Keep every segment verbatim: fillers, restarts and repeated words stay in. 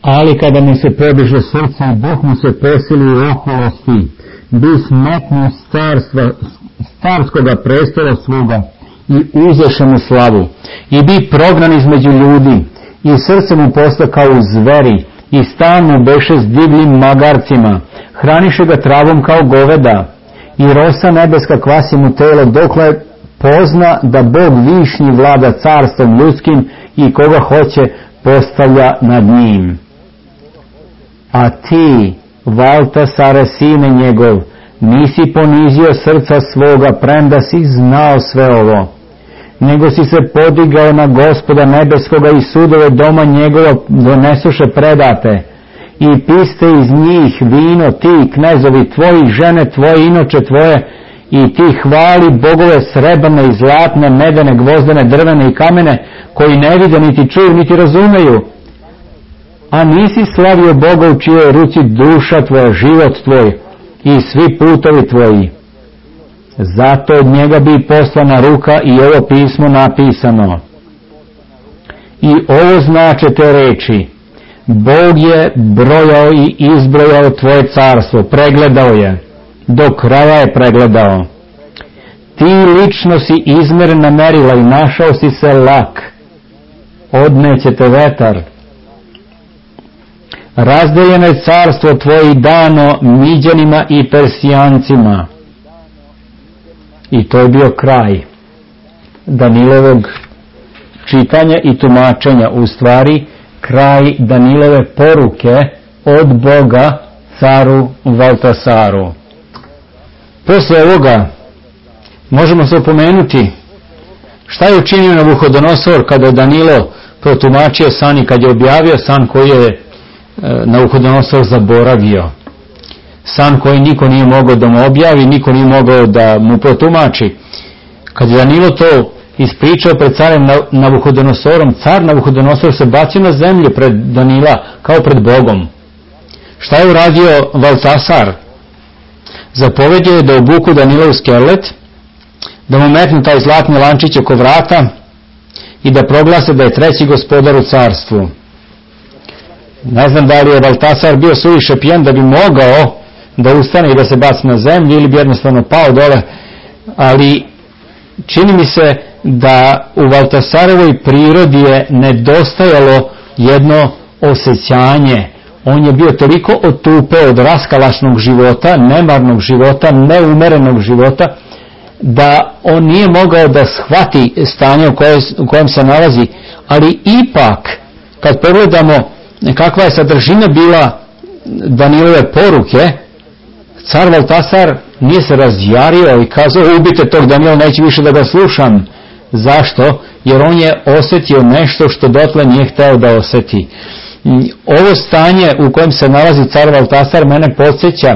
Ali kada mi se prebiže srce i Bog mu se presili u oholosti, bi smetnu starstva, starskoga prestola svoga i uzeše mu slavu, i bi prognan između ljudi, i srce mu posta kao u zveri, i stan mu beše s divljim magarcima, hraniše ga travom kao goveda, i rosa nebeska kvasi mu telo, dokle pozna da Bog višnji vlada carstvom ljudskim i koga hoće postavlja nad njim. A ti, Valtasare, sine njegov, nisi ponizio srca svoga, premda si znao sve ovo, nego si se podigao na Gospoda nebeskoga i sudove doma njegova donesuše predate, i piste iz njih vino ti, knezovi tvoji, žene tvoje, inoče tvoje, i ti hvali bogove srebrne i zlatne, medene, gvozdene, drvene i kamene, koji ne vide, niti čuju, niti razumeju. A nisi slavio Boga u čijoj ruci duša tvoja, život tvoj i svi putovi tvoji. Zato od njega bi poslana ruka i ovo pismo napisano. I ovo znače te reči: Bog je brojao i izbrojao tvoje carstvo, pregledao je, do kraja je pregledao. Ti lično si izmerena merila i našao si se lak, odneće te vetar. Razdeljeno je carstvo tvoje i dano Miđanima i Persijancima. I to je bio kraj Danilovog čitanja i tumačenja, u stvari kraj Danilove poruke od Boga caru Valtasaru. Posle ovoga možemo se opomenuti šta je učinio Navuhodonosor kada je Danilo protumačio san i kad je objavio san koji je Navuhodonosor zaboravio. San koji niko nije mogao da mu objavi, niko nije mogao da mu protumači. Kad je Danilo to ispričao pred carem Navuhodonosorom, car Navuhodonosor se bacio na zemlju pred Danila kao pred Bogom. Šta je uradio Valtasar? Zapovedio je da obuku Danilov skelet, da mu metnu taj zlatni lančić oko vrata i da proglase da je treći gospodar u carstvu. Ne znam da li je Valtasar bio suviše pijan da bi mogao da ustane i da se baci na zemlju, ili bi jednostavno pao dole, ali čini mi se da u Valtasarovoj prirodi je nedostajalo jedno osjećanje. On je bio toliko otupeo od raskalašnog života, nemarnog života, neumerenog života, da on nije mogao da shvati stanje u kojem, u kojem se nalazi. Ali ipak, kad pogledamo kakva je sadržina bila Danilove poruke, car Valtasar nije se razjario i kazao: ubite tog Danila, neću više da ga slušam. Zašto? Jer on je osjetio nešto što dotle nije hteo da osjeti. Ovo stanje u kojem se nalazi car Valtasar mene podsjeća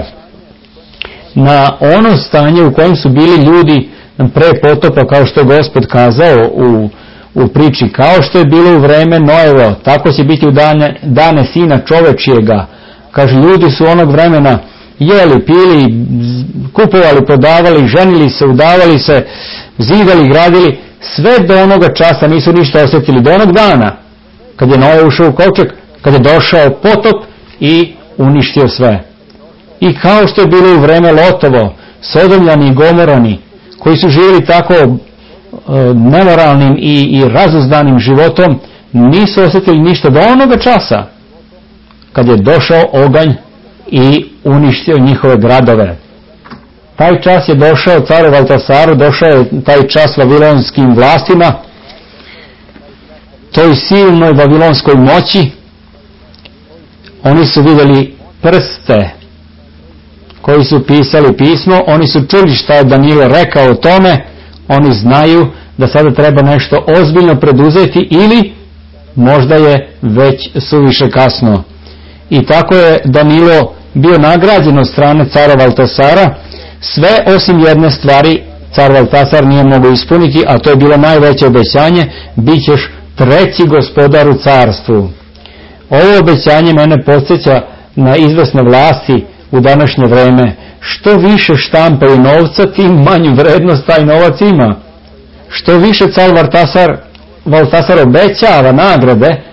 na ono stanje u kojem su bili ljudi pre potopa, kao što je Gospod kazao u, u priči: kao što je bilo u vreme Noevo, tako će biti u dane, dane sina čovečijega. Kaže, ljudi su onog vremena jeli, pili, kupovali, prodavali, ženili se, udavali se, zidali, gradili, sve do onoga časa nisu ništa osjetili, do onog dana kad je Noe ušao u kovčeg, kad je došao potop i uništio sve. I kao što je bilo u vreme Lotovo, Sodomljani i Gomorani, koji su živjeli tako e, nemoralnim i, i razuzdanim životom, nisu osjetili ništa do onoga časa kad je došao oganj i uništio njihove gradove. Taj čas je došao caru Valtasaru, došao je taj čas vavilonskim vlastima, toj silnoj vavilonskoj moći. Oni su vidjeli prste koji su pisali pismo, oni su čuli šta je Danilo rekao o tome, oni znaju da sada treba nešto ozbiljno preduzeti ili možda je već suviše kasno. I tako je Danilo bio nagrađen od strane cara Valtasara. Sve osim jedne stvari car Valtasar nije mogao ispuniti, a to je bilo najveće obećanje: bit ćeš treći gospodar u carstvu. Ovo obećanje mene podsjeća na izvesne vlasti u današnje vreme. Što više štampaju novca, tim manju vrednost taj novac ima. Što više car Valtasar, Valtasar obećava nagrade,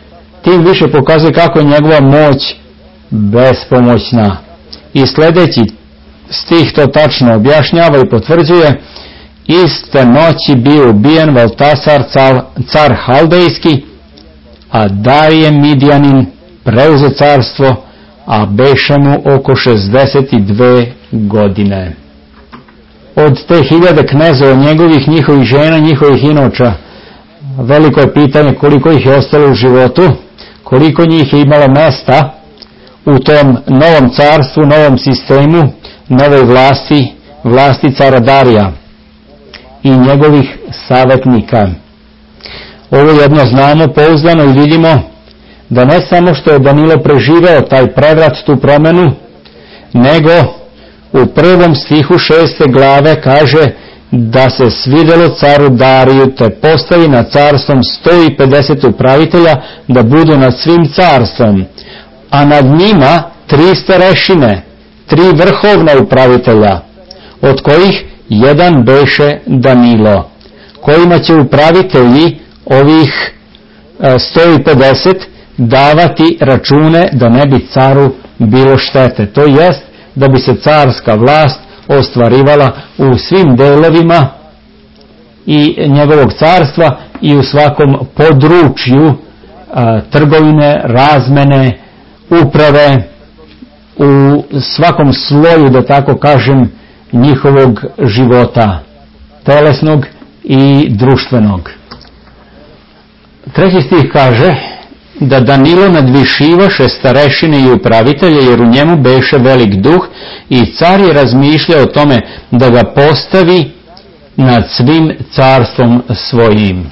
tim više pokazuje kako je njegova moć bespomoćna. I sljedeći stih to tačno objašnjava i potvrđuje: iste noći bio ubijen Valtasar, car Haldejski, a Darije Midjanin preuzeo carstvo, a beše mu oko šezdeset dve godine. Od te hiljade knezova, njegovih, njihovih žena, njihovih inoča, veliko je pitanje koliko ih je ostalo u životu, koliko njih je imalo mesta u tom novom carstvu, novom sistemu, novoj vlasti, vlasti cara Darija i njegovih savjetnika. Ovo jedno znamo pouzdano i vidimo da ne samo što je Danilo preživeo taj prevrat, tu promjenu, nego u prvom stihu šeste glave kaže da se svidjelo caru Dariju te postavi nad carstvom sto pedeset upravitelja da budu nad svim carstvom, a nad njima tri starešine, tri vrhovna upravitelja, od kojih jedan beše Danilo, kojima će upravitelji ovih sto pedeset davati račune da ne bi caru bilo štete. To jest da bi se carska vlast ostvarivala u svim delovima i njegovog carstva i u svakom području a, trgovine, razmene, uprave, u svakom sloju, da tako kažem, njihovog života, telesnog i društvenog. Treći stih kaže da Danilo nadvišivaše starešine i upravitelje, jer u njemu beše velik duh, i car je razmišljao o tome da ga postavi nad svim carstvom svojim.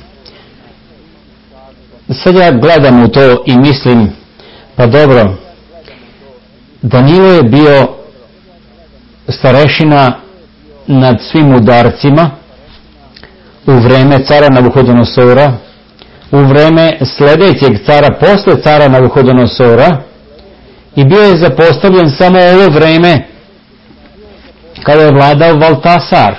Sad ja gledam u to i mislim, pa dobro, Danilo je bio starešina nad svim udarcima u vreme cara Navuhodonosora, u vreme sljedećeg cara posle cara Navuhodonosora, i bio je zapostavljen samo ovo vreme kada je vladao Valtasar.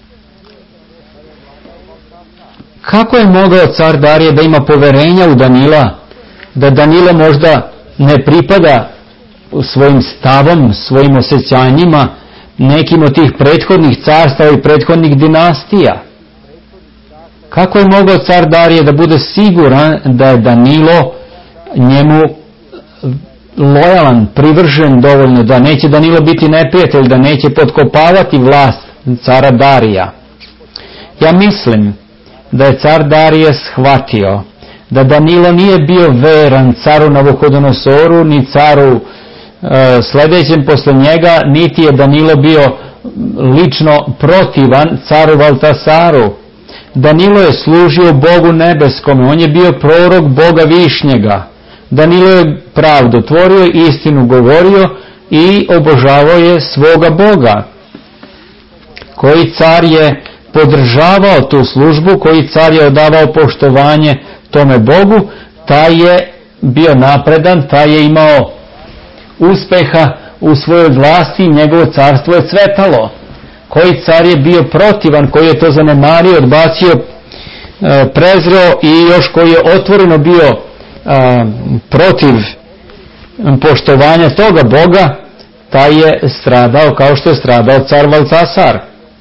Kako je mogao car Darije da ima poverenja u Danila, da Danilo možda ne pripada svojim stavom, svojim osjećanjima nekim od tih prethodnih carstava i prethodnih dinastija? Kako je mogao car Darije da bude siguran da je Danilo njemu lojalan, privržen dovoljno, da neće Danilo biti neprijatelj, da neće potkopavati vlast cara Darija? Ja mislim da je car Darije shvatio da Danilo nije bio veran caru Navuhodonosoru, ni caru e, sljedećem posle njega, niti je Danilo bio lično protivan caru Valtasaru. Danilo je služio Bogu nebeskom, on je bio prorok Boga višnjega. Danilo je pravdu tvorio, istinu govorio i obožavao je svoga Boga. Koji car je podržavao tu službu, koji car je odavao poštovanje tome Bogu, taj je bio napredan, taj je imao uspeha u svojoj vlasti, njegovo carstvo je cvetalo. Koji car je bio protivan, koji je to zanemario, odbacio, prezreo i još koji je otvoreno bio protiv poštovanja toga Boga, taj je stradao kao što je stradao car Valtasar.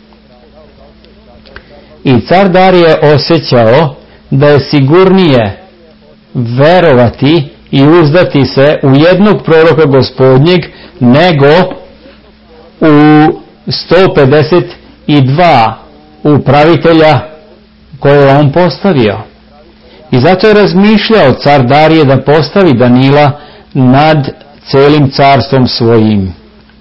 I car Darije je osjećao da je sigurnije verovati i uzdati se u jednog proroka Gospodnjeg nego u sto pedeset dva upravitelja koje je on postavio. I zato je razmišljao car Darije da postavi Danila nad celim carstvom svojim.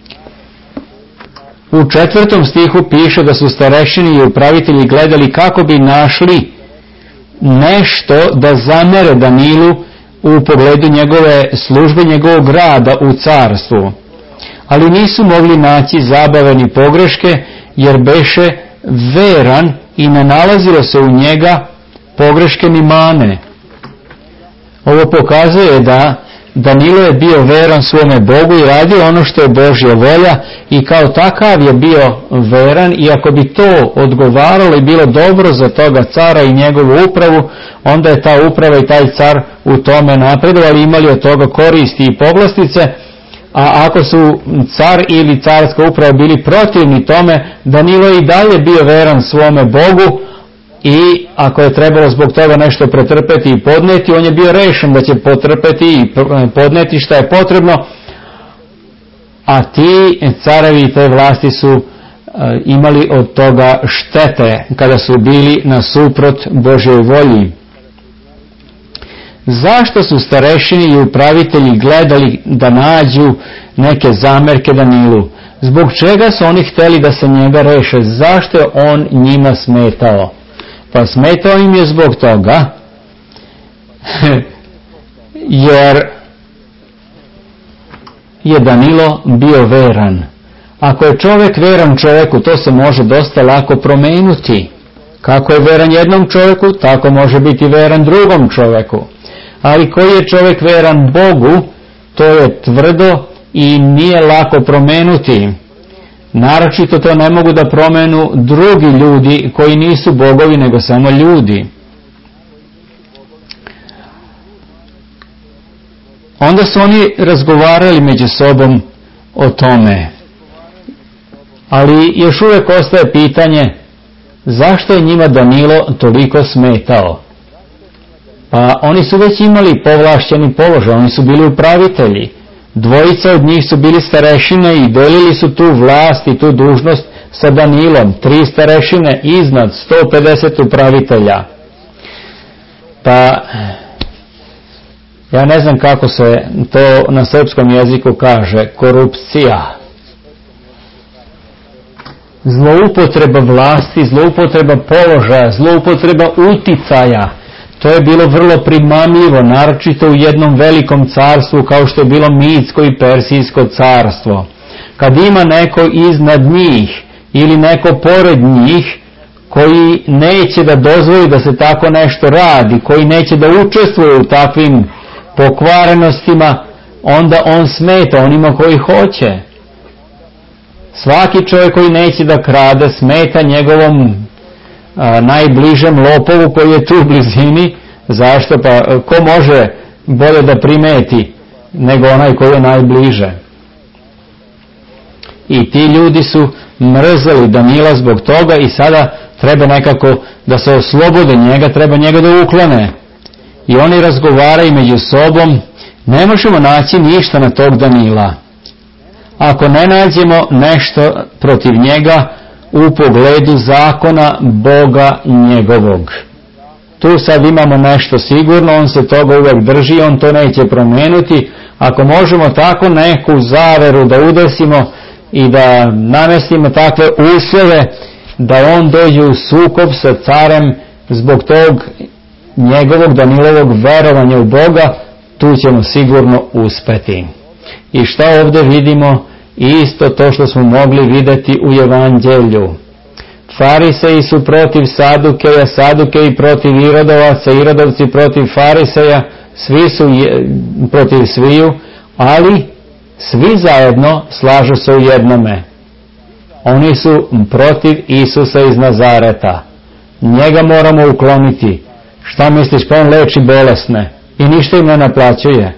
U četvrtom stihu piše da su starešini i upravitelji gledali kako bi našli nešto da zamere Danilu u pogledu njegove službe, njegovog rada u carstvu. Ali nisu mogli naći zabave ni pogreške, jer beše veran i ne nalazilo se u njega pogreške ni mane. Ovo pokazuje da Danilo je bio veran svome Bogu i radio ono što je Božja volja i kao takav je bio veran, i ako bi to odgovaralo i bilo dobro za toga cara i njegovu upravu, onda je ta uprava i taj car u tome napredovali, imali od toga koristi i povlastice. A ako su car ili carska uprava bili protivni tome, Danilo je i dalje bio veran svome Bogu, i ako je trebalo zbog toga nešto pretrpeti i podneti, on je bio rešen da će potrpeti i podneti šta je potrebno. A ti carevi i te vlasti su uh, imali od toga štete kada su bili nasuprot Božjoj volji. Zašto su starešini i upravitelji gledali da nađu neke zamerke Danilu? Zbog čega su oni htjeli da se njega reše? Zašto je on njima smetao? Pa smetao im je zbog toga jer je Danilo bio veran. Ako je čovjek veran čovjeku, to se može dosta lako promijeniti. Kako je veran jednom čovjeku, tako može biti veran drugom čovjeku. Ali koji je čovjek veran Bogu, to je tvrdo i nije lako promenuti. Naročito to ne mogu da promenu drugi ljudi koji nisu bogovi nego samo ljudi. Onda su oni razgovarali među sobom o tome. Ali još uvijek ostaje pitanje, zašto je njima Danilo toliko smetao? Pa oni su već imali povlašćeni položaj, oni su bili upravitelji. Dvojica od njih su bili starešine i delili su tu vlast i tu dužnost sa Danilom. Tri starešine iznad sto pedeset upravitelja. Pa ja ne znam kako se to na srpskom jeziku kaže, korupcija. Zloupotreba vlasti, zloupotreba položaja, zloupotreba uticaja. To je bilo vrlo primamljivo, naročito u jednom velikom carstvu kao što je bilo Mitsko i Persijsko carstvo. Kad ima neko iznad njih ili neko pored njih koji neće da dozvoli da se tako nešto radi, koji neće da učestvuje u takvim pokvarenostima, onda on smeta onima koji hoće. Svaki čovjek koji neće da krade smeta njegovom a, najbližem lopovu koji je tu u blizini. Zašto? Pa ko može bolje da primeti nego onaj koji je najbliže? I ti ljudi su mrzeli Danila zbog toga i sada treba nekako da se oslobode njega, treba njega da uklone. I oni razgovaraju među sobom, ne možemo naći ništa na tog Danila. Ako ne nađemo nešto protiv njega u pogledu zakona Boga njegovog. Tu sad imamo nešto sigurno, on se toga uvijek drži, on to neće promijenuti. Ako možemo tako neku zaveru da udesimo i da namestimo takve uslove da on dođe u sukob sa carem zbog tog njegovog Danilovog verovanja u Boga, tu ćemo sigurno uspeti. I šta ovdje vidimo? Isto to što smo mogli vidjeti u Evanđelju. Fariseji su protiv Sadukeja, Sadukeji protiv Irodovaca, Irodovci protiv Fariseja, svi su je, protiv sviju, ali svi zajedno slažu se u jednome. Oni su protiv Isusa iz Nazareta. Njega moramo ukloniti. Šta misliš, pa on leči bolesne i ništa im ne naplaćuje.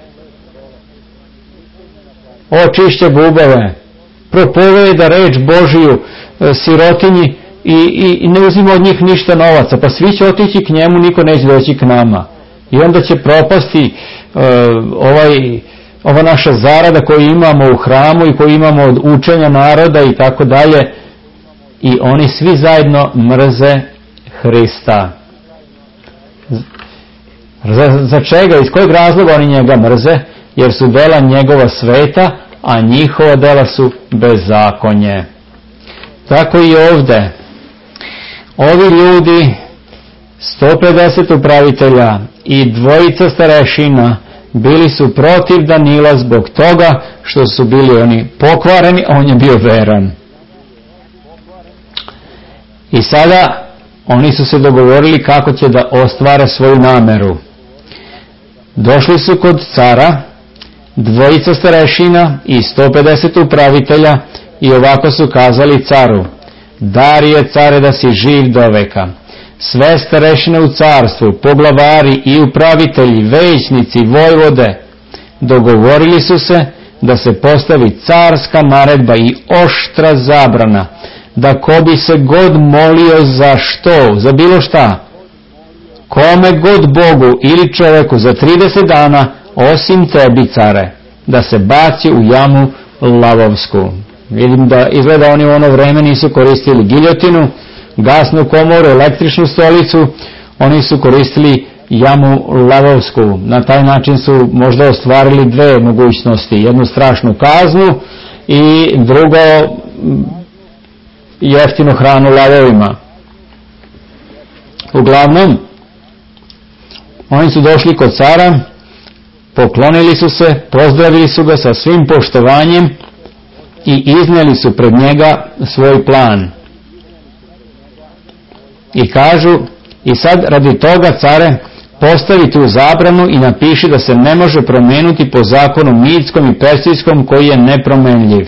Očišće gubave, propoveda reč Božiju e, sirotinji i, i, i ne uzima od njih ništa novaca, pa svi će otići k njemu, niko neće doći k nama. I onda će propasti e, ovaj, ova naša zarada koju imamo u hramu i koju imamo od učenja naroda i tako dalje. I oni svi zajedno mrze Hrista. Za, za čega? Iz kojeg razloga oni njega mrze? Jer su dela njegova sveta, a njihova dela su bezakonje. Tako i ovdje. Ovi ljudi, sto pedeset upravitelja i dvojica starešina, bili su protiv Danila zbog toga što su bili oni pokvareni, a on je bio veran. I sada oni su se dogovorili kako će da ostvare svoju nameru. Došli su kod cara dvojica starešina i sto pedeset upravitelja i ovako su kazali caru: Darije care, da si živ do veka. Sve starešine u carstvu, poglavari i upravitelji, većnici, vojvode, dogovorili su se da se postavi carska naredba i oštra zabrana, da ko bi se god molio za što, za bilo šta, kome god Bogu ili čoveku za trideset dana, osim tebi, care, da se baci u jamu lavovsku. Vidim da izgleda oni u ono vreme nisu koristili giljotinu, gasnu komoru, električnu stolicu, oni su koristili jamu lavovsku. Na taj način su možda ostvarili dve mogućnosti: jednu strašnu kaznu i drugo jeftinu hranu lavovima. Uglavnom, oni su došli kod cara, poklonili su se, pozdravili su ga sa svim poštovanjem i iznijeli su pred njega svoj plan. I kažu: i sad radi toga, care, postavi tu zabranu i napiši da se ne može promijeniti po zakonu midskom i persijskom koji je nepromenljiv.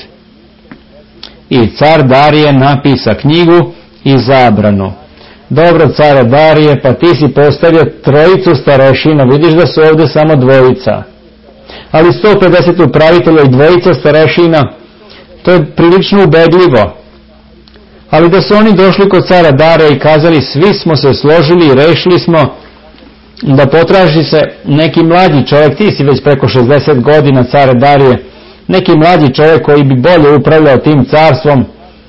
I car Darije napisa knjigu i zabranu. Dobro, care Darije, pa ti si postavio trojicu starešina, vidiš da su ovdje samo dvojica. Ali sto pedeset upravitelja i dvojica starešina, to je prilično ubedljivo. Ali da su oni došli kod cara Darija i kazali: svi smo se složili i rešili smo da potraži se neki mlađi čovjek, ti si već preko šezdeset godina, care Darije, neki mlađi čovjek koji bi bolje upravljao tim carstvom.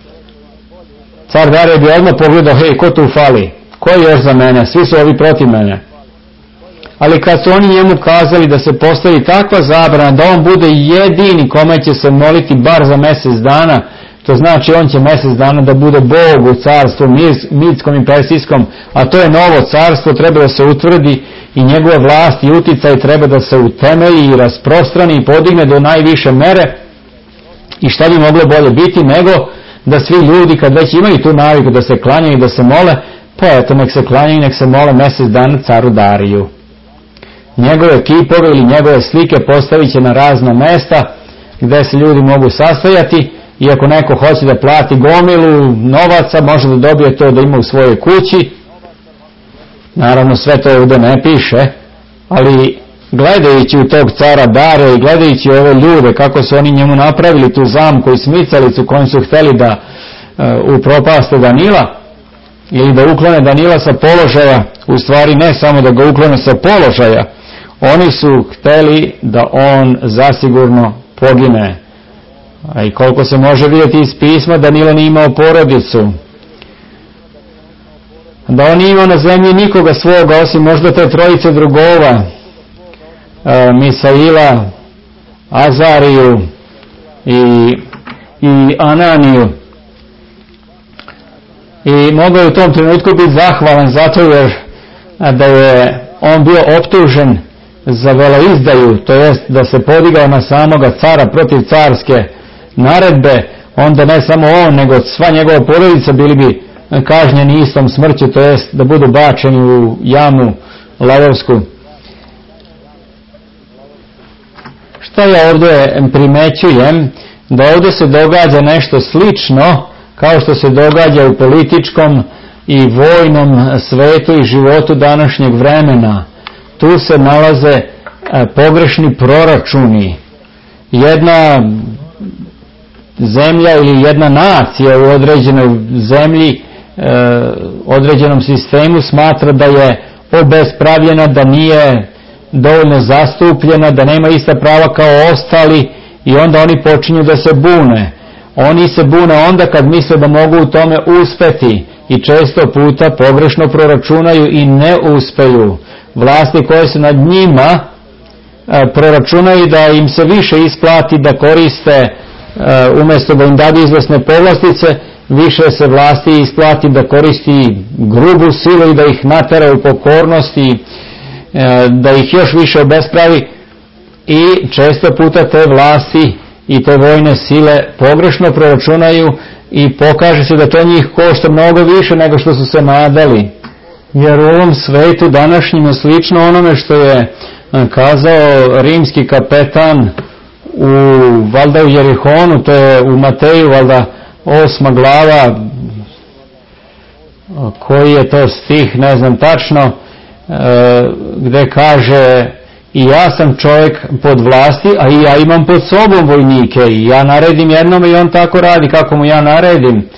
Car Darije bi odmah pogledao: hej, ko tu fali? Ko je još za mene? Svi su ovi protiv mene. Ali kad su oni njemu kazali da se postavi takva zabrana da on bude jedini kome će se moliti bar za mjesec dana, to znači on će mjesec dana da bude Bog u carstvu midskom i persijskom, a to je novo carstvo, treba da se utvrdi i njegove vlast i uticaj treba da se utemelji i rasprostrani i podigne do najviše mere. I šta bi moglo bolje biti nego da svi ljudi, kad već imaju tu naviku da se klanjaju i da se mole, pa eto, nek se klanjaju i nek se mole mjesec dana caru Dariju. Njegove kipove ili njegove slike postavit će na razna mesta gdje se ljudi mogu sastajati, i ako neko hoće da plati gomilu novaca, može da dobije to da ima u svojoj kući. Naravno, sve to ovdje ne piše, ali gledajući u tog cara Darija i gledajući ove ljude, kako su oni njemu napravili tu zamku i smicalicu kojom su htjeli da uh, upropaste Danila, ili da uklone Danila sa položaja, u stvari ne samo da ga uklone sa položaja, oni su htjeli da on zasigurno pogine. A i koliko se može vidjeti iz pisma, Danilo nije imao porodicu, da on nije imao na zemlji nikoga svoga osim možda te trojice drugova, e, Misaila, Azariju i, i Ananiju. I mogao je u tom trenutku biti zahvalan zato jer da je on bio optužen za veleizdaju, to jest da se podigao na samoga cara protiv carske naredbe, onda ne samo on nego sva njegova porodica bili bi kažnjeni istom smrću, to jest da budu bačeni u jamu lavovsku. Šta ja ovdje primećujem? Da ovdje se događa nešto slično kao što se događa u političkom i vojnom svetu i životu današnjeg vremena. Tu se nalaze pogrešni proračuni. Jedna zemlja ili jedna nacija u određenoj zemlji, određenom sistemu smatra da je obespravljena, da nije dovoljno zastupljena, da nema ista prava kao ostali, i onda oni počinju da se bune. Oni se bune onda kad misle da mogu u tome uspeti i često puta pogrešno proračunaju i ne uspeju. Vlasti koje su nad njima proračunaju da im se više isplati da koriste, umjesto da im dadu izvesne povlastice, više se vlasti isplati da koristi grubu silu i da ih natera u pokornost i da ih još više obespravi, i često puta te vlasti i te vojne sile pogrešno proračunaju i pokaže se da to njih košta mnogo više nego što su se nadali. Jer u ovom svetu današnjim je slično onome što je kazao rimski kapetan u, valjda u Jerihonu, to je u Mateju, valjda osma glava, koji je to stih, ne znam tačno, gdje kaže i ja sam čovjek pod vlasti, a i ja imam pod sobom vojnike i ja naredim jednome i on tako radi kako mu ja naredim.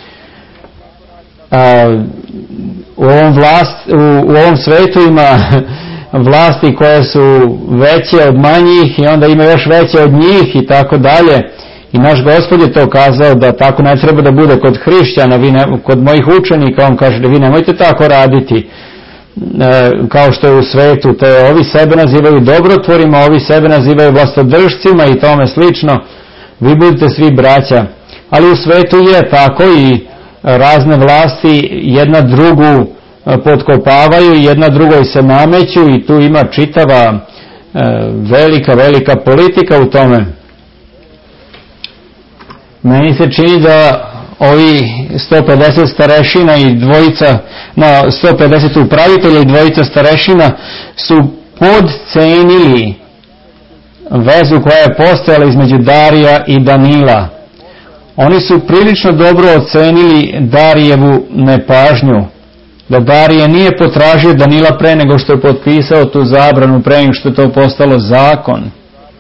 U ovom, vlast, u, u ovom svetu ima vlasti koje su veće od manjih i onda ima još veće od njih i tako dalje. I naš Gospod je to kazao da tako ne treba da bude kod hrišćana, vi ne, kod mojih učenika on kaže da vi nemojte tako raditi e, kao što je u svetu, to je ovi sebe nazivaju dobrotvorima, ovi sebe nazivaju vlastodržcima i tome slično, vi budete svi braća, ali u svetu je tako i razne vlasti jedna drugu potkopavaju i jedna drugoj se nameću i tu ima čitava e, velika, velika politika u tome. Meni se čini da ovi sto pedeset starešina i dvojica, na sto pedeset upravitelja i dvojica starešina su podcenili vezu koja je postojala između Darija i Danila. Oni su prilično dobro ocenili Darijevu nepažnju, da Darije nije potražio Danila pre nego što je potpisao tu zabranu, pre nego što je to postalo zakon.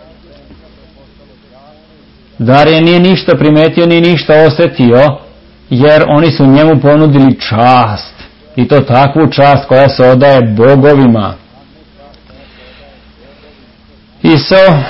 Darije nije ništa primetio ni ništa osjetio, jer oni su njemu ponudili čast, i to takvu čast koja se odaje bogovima. Iso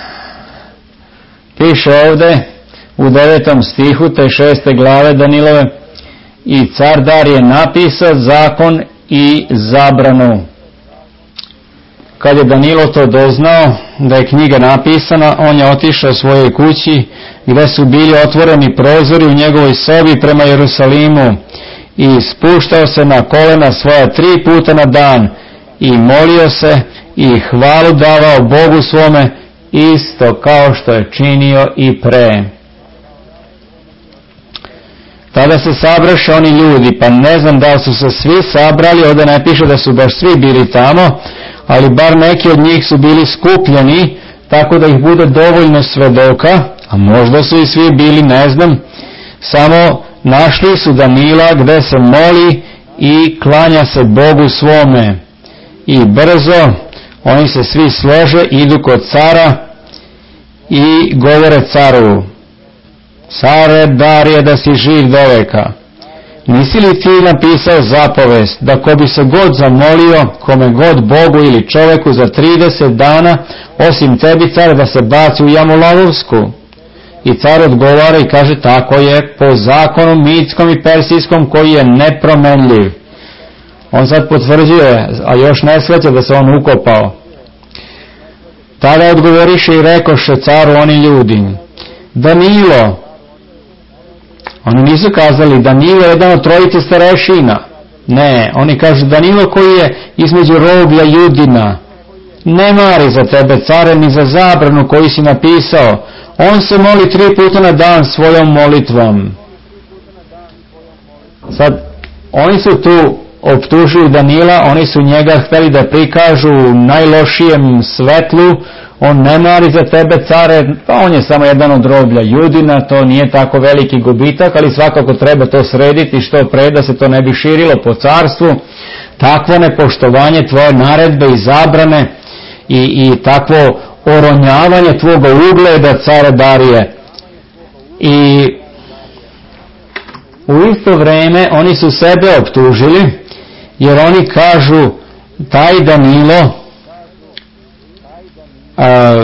piše ovdje u devetom stihu te šeste glave Danilove, i car Darije napisao zakon i zabranu. Kad je Danilo to doznao da je knjiga napisana, on je otišao svojoj kući gdje su bili otvoreni prozori u njegovoj sobi prema Jerusalimu i spuštao se na kolena svoja tri puta na dan i molio se i hvalu davao Bogu svome isto kao što je činio i pre. Tada se sabraše oni ljudi, pa ne znam da li su se svi sabrali, ovdje ne piše da su baš svi bili tamo, ali bar neki od njih su bili skupljeni, tako da ih bude dovoljno svedoka, a možda su i svi bili, ne znam, samo našli su Danila gdje se moli i klanja se Bogu svome. I brzo oni se svi slože, idu kod cara i govore caru: Care Darije, da si živ do veka, nisi li ti napisao zapovest da ko bi se god zamolio kome god Bogu ili čoveku za trideset dana, osim tebi care, da se baci u jamu lavovsku? I car odgovara i kaže: tako je, po zakonu mitskom i persijskom koji je nepromenljiv. On sad potvrđuje, a još ne shvaća da se on ukopao. Tada odgovoriše i rekoše caru oni ljudi: Danilo. Oni nisu kazali Danilo je jedan od trojice starešina. Ne, oni kažu Danilo koji je između roblja Judina. Ne mari za tebe, care, ni za zabranu koju si napisao. On se moli tri puta na dan svojom molitvom. Sad, oni su tu optužili Danila, oni su njega htjeli da prikažu u najlošijem svetlu. On ne mari za tebe, care, pa on je samo jedan od roblja Judina, to nije tako veliki gubitak, ali svakako treba to srediti što pre, da se to ne bi širilo po carstvu. Takvo nepoštovanje tvoje naredbe i zabrane i, i takvo oronjavanje tvoga ugleda, care Darije. I u isto vrijeme oni su sebe optužili, jer oni kažu taj Danilo a,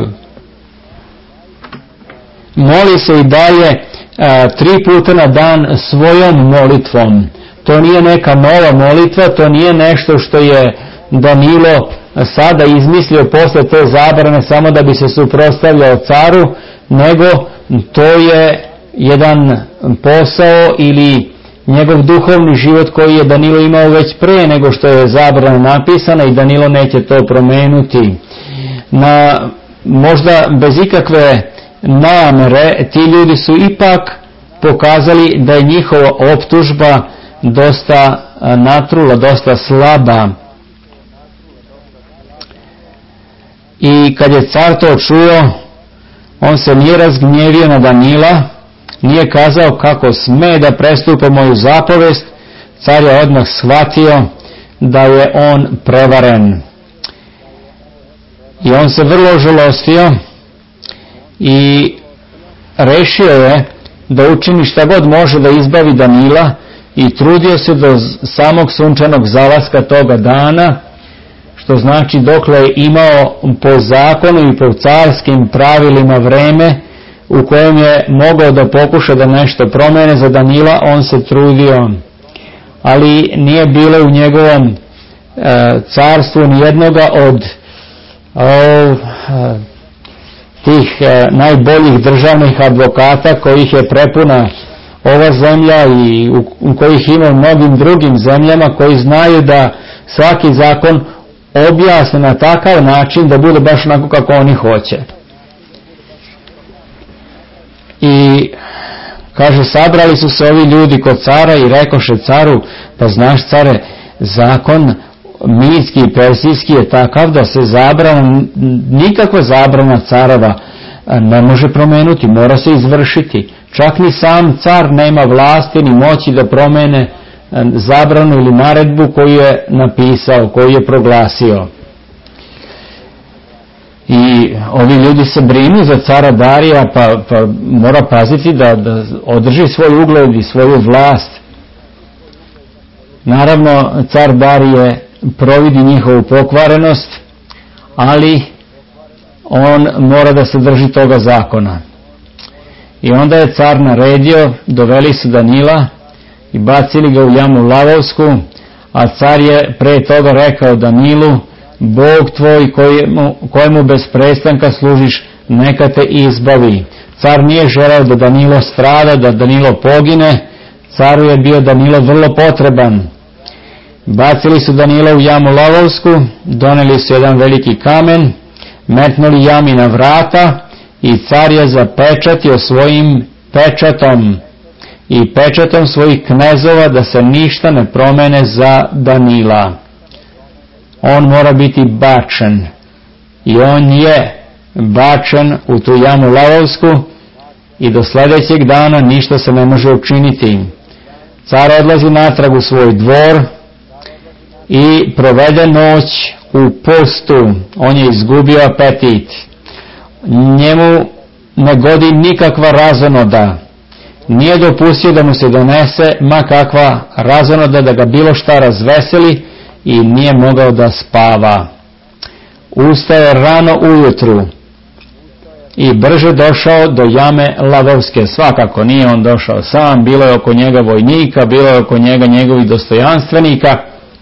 moli se i dalje a, tri puta na dan svojom molitvom. To nije neka nova molitva, to nije nešto što je Danilo sada izmislio posle te zabrane samo da bi se suprotstavljao caru, nego to je jedan posao ili njegov duhovni život koji je Danilo imao već pre nego što je zabrana napisana, i Danilo neće to promenuti. Na, možda bez ikakve namere ti ljudi su ipak pokazali da je njihova optužba dosta natrula, dosta slaba. I kad je car to čuo, On se nije razgnjevio na Danila, nije kazao kako sme da prestupa moju zapovest. Car je odmah shvatio da je on prevaren. I on se vrlo ožalostio i rešio je da učini šta god može da izbavi Danila i trudio se do samog sunčanog zalaska toga dana, što znači dokle je imao po zakonu i po carskim pravilima vreme u kojem je mogao da pokuša da nešto promene za Danila, on se trudio. Ali nije bilo u njegovom e, carstvu nijednoga od o, e, tih e, najboljih državnih advokata kojih je prepuna ova zemlja i u, u kojih ima u mnogim drugim zemljama, koji znaju da svaki zakon objasne na takav način da bude baš onako kako oni hoće. I kaže, sabrali su se ovi ljudi kod cara i rekoše caru, pa znaš care, zakon mitski i persijski je takav da se zabrana, nikakva zabrana careva ne može promenuti, mora se izvršiti. Čak ni sam car nema vlasti ni moći da promene zabranu ili naredbu koju je napisao, koju je proglasio. I ovi ljudi se brinu za cara Darija, pa, pa mora paziti da, da održi svoj ugled i svoju vlast. Naravno, car Darije providi njihovu pokvarenost, ali on mora da se drži toga zakona. I onda je car naredio, doveli su Danila i bacili ga u jamu lavovsku, a car je pre toga rekao Danilu, Bog tvoj kojemu, kojemu bez prestanka služiš, neka te izbavi. Car nije želeo da Danilo strada, da Danilo pogine, caru je bio Danilo vrlo potreban. Bacili su Danila u jamu lavovsku, doneli su jedan veliki kamen, metnuli jami na vrata i car je zapečatio svojim pečatom i pečatom svojih knezova da se ništa ne promene za Danila. On mora biti bačen i on je bačen u tu jamu lavovsku i do sljedećeg dana ništa se ne može učiniti. Car odlazi natrag u svoj dvor i provede noć u postu. On je izgubio apetit. Njemu ne godi nikakva razonoda. Nije dopustio da mu se donese ma kakva razonoda, da ga bilo šta razveseli, i nije mogao da spava. Ustaje rano ujutru i brže došao do jame lavovske. Svakako nije on došao sam, bilo je oko njega vojnika, bilo je oko njega njegovih dostojanstvenika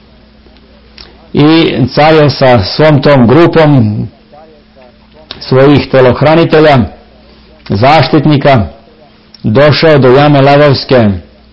i car je sa svom tom grupom svojih telohranitelja, zaštitnika, došao do jame lavovske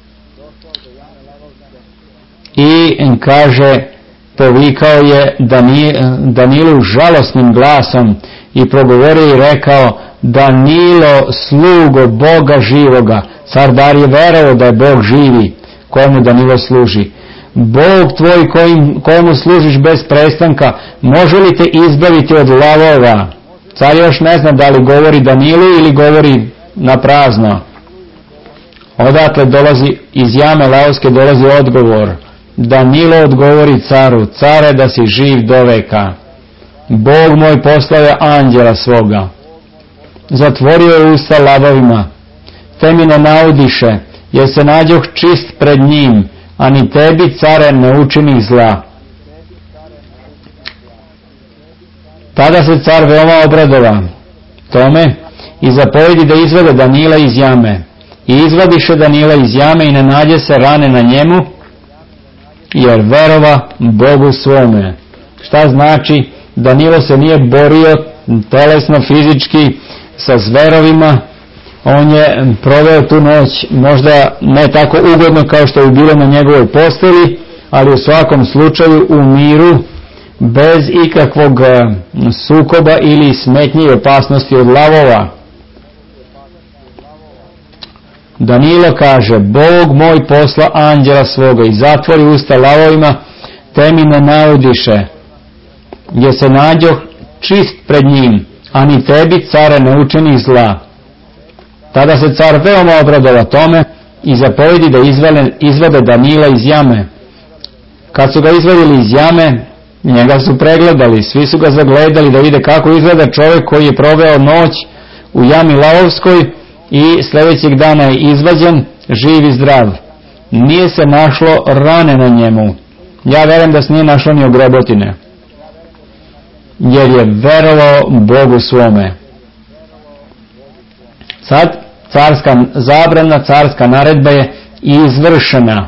i kaže, povikao je Danilu žalosnim glasom i progovorio i rekao, Danilo, slugo Boga živoga. Car Darije verovao da je Bog živi kojemu Danilo služi. Bog tvoj kojim, kojemu služiš bez prestanka, može li te izbaviti od lavova? Car još ne zna da li govori Danilu ili govori na prazno. Odatle dolazi, iz jame lavovske dolazi odgovor. Danilo odgovori caru, care, da si živ do veka. Bog moj poslao je anđela svoga. Zatvorio je usta lavovima. Te mi ne naudiše, jer se nađoh čist pred njim, a ni tebi, care, ne učini zla. Tada se car veoma obradova tome i zapovedi da izvede Danila iz jame. I izvadiše Danila iz jame i ne nađe se rane na njemu, jer verova Bogu svome. Šta znači? Danilo se nije borio telesno, fizički sa zverovima. On je proveo tu noć možda ne tako ugodno kao što je bilo na njegovoj postelji, ali u svakom slučaju u miru, bez ikakvog sukoba ili smetnje i opasnosti od lavova. Danilo kaže, Bog moj posla anđela svoga i zatvori usta lavovima, te mi ne naudiše, gdje se nađoh čist pred njim, a ni tebi, care, ne učini zla. Tada se car veoma obradova tome i zapovedi da izvele, izvede Danila iz jame. Kad su ga izvedili iz jame, njega su pregledali, svi su ga zagledali da vide kako izgleda čovjek koji je proveo noć u jami lavovskoj i sljedećeg dana je izvađen, živ i zdrav. Nije se našlo rane na njemu. Ja verujem da se nije našlo ni ogrebotine, jer je verovao Bogu svome. Sad carska zabrana, carska naredba je izvršena.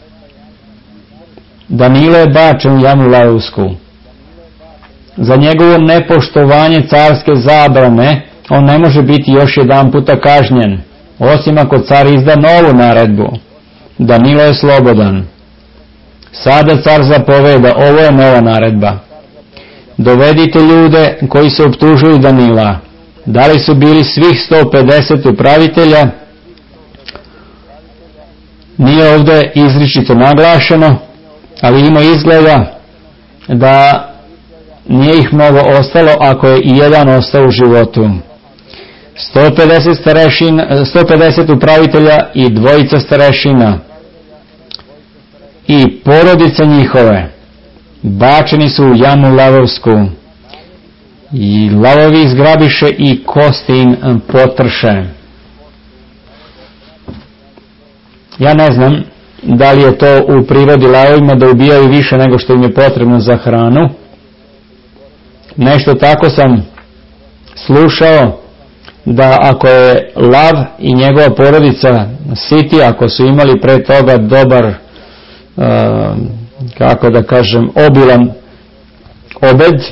Danilo je bačen u jamu lavovsku. Za njegovo nepoštovanje carske zabrane on ne može biti još jedan puta kažnjen, osim ako car izda novu naredbu. Danilo je slobodan. Sada car zapoveda, ovo je nova naredba. Dovedite ljude koji se optužuju Danila. Da li su bili svih sto pedeset upravitelja? Nije ovdje izričito naglašeno, ali ima izgleda da nije ih mnogo ostalo ako je i jedan ostao u životu. sto pedeset, starešin, sto pedeset upravitelja i dvojica starešina i porodice njihove bačeni su u jamu lavovsku i lavovi izgrabiše i kosti im potrše. Ja ne znam da li je to u prirodi lavovima da ubijaju više nego što im je potrebno za hranu. Nešto tako sam slušao, da ako je lav i njegova porodica siti, ako su imali pre toga dobar, uh, kako da kažem, obilan obed,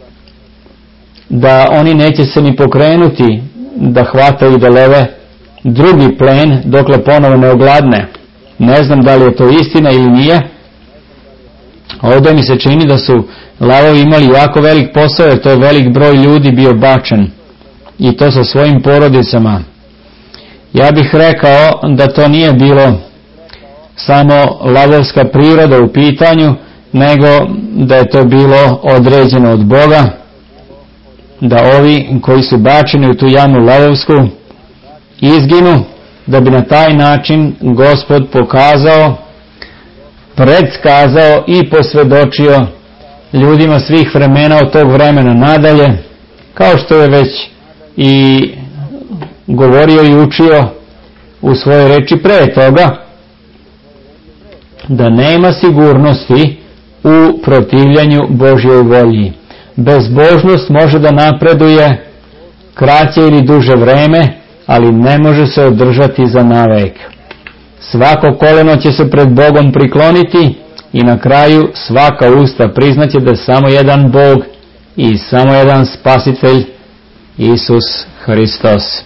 da oni neće se ni pokrenuti da hvataju da love drugi plen dokle ponovo ne ogladne. Ne znam da li je to istina ili nije. Ovdje mi se čini da su lavovi imali jako velik posao, jer to je velik broj ljudi bio bačen, i to sa svojim porodicama. Ja bih rekao da to nije bilo samo lavovska priroda u pitanju, nego da je to bilo određeno od Boga, da ovi koji su bačeni u tu jamu lavovsku izginu, da bi na taj način Gospod pokazao, predskazao i posvjedočio ljudima svih vremena od tog vremena nadalje, kao što je već i govorio i učio u svojoj reči pre toga, da nema sigurnosti u protivljanju Božjoj volji. Bezbožnost može da napreduje kraće ili duže vreme, ali ne može se održati za navek. Svako koleno će se pred Bogom prikloniti i na kraju svaka usta priznaće da je samo jedan Bog i samo jedan Spasitelj, Isus Hristos.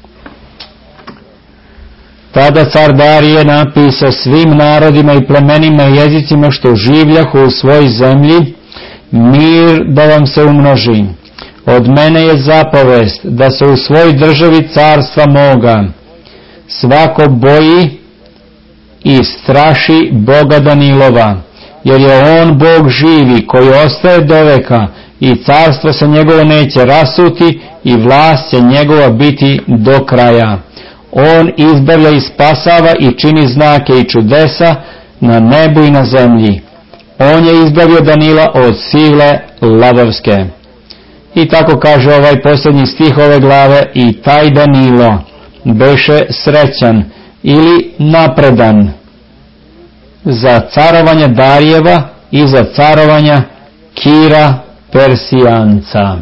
Tada car Darije napisa svim narodima i plemenima i jezicima što življahu u svoj zemlji, mir da vam se umnoži. Od mene je zapovest da se u svoj državi carstva moga svako boji i straši Boga Danilova, jer je on Bog živi koji ostaje do veka i carstvo se njegovo neće rasuti i vlast će njegova biti do kraja. On izbavlja i spasava i čini znake i čudesa na nebu i na zemlji. On je izbavio Danila od sile lavovske. I tako kaže ovaj posljednji stih ove glave, i taj Danilo beše srećan ili napredan za carovanja Darijeva i za carovanja Kira Persijanca.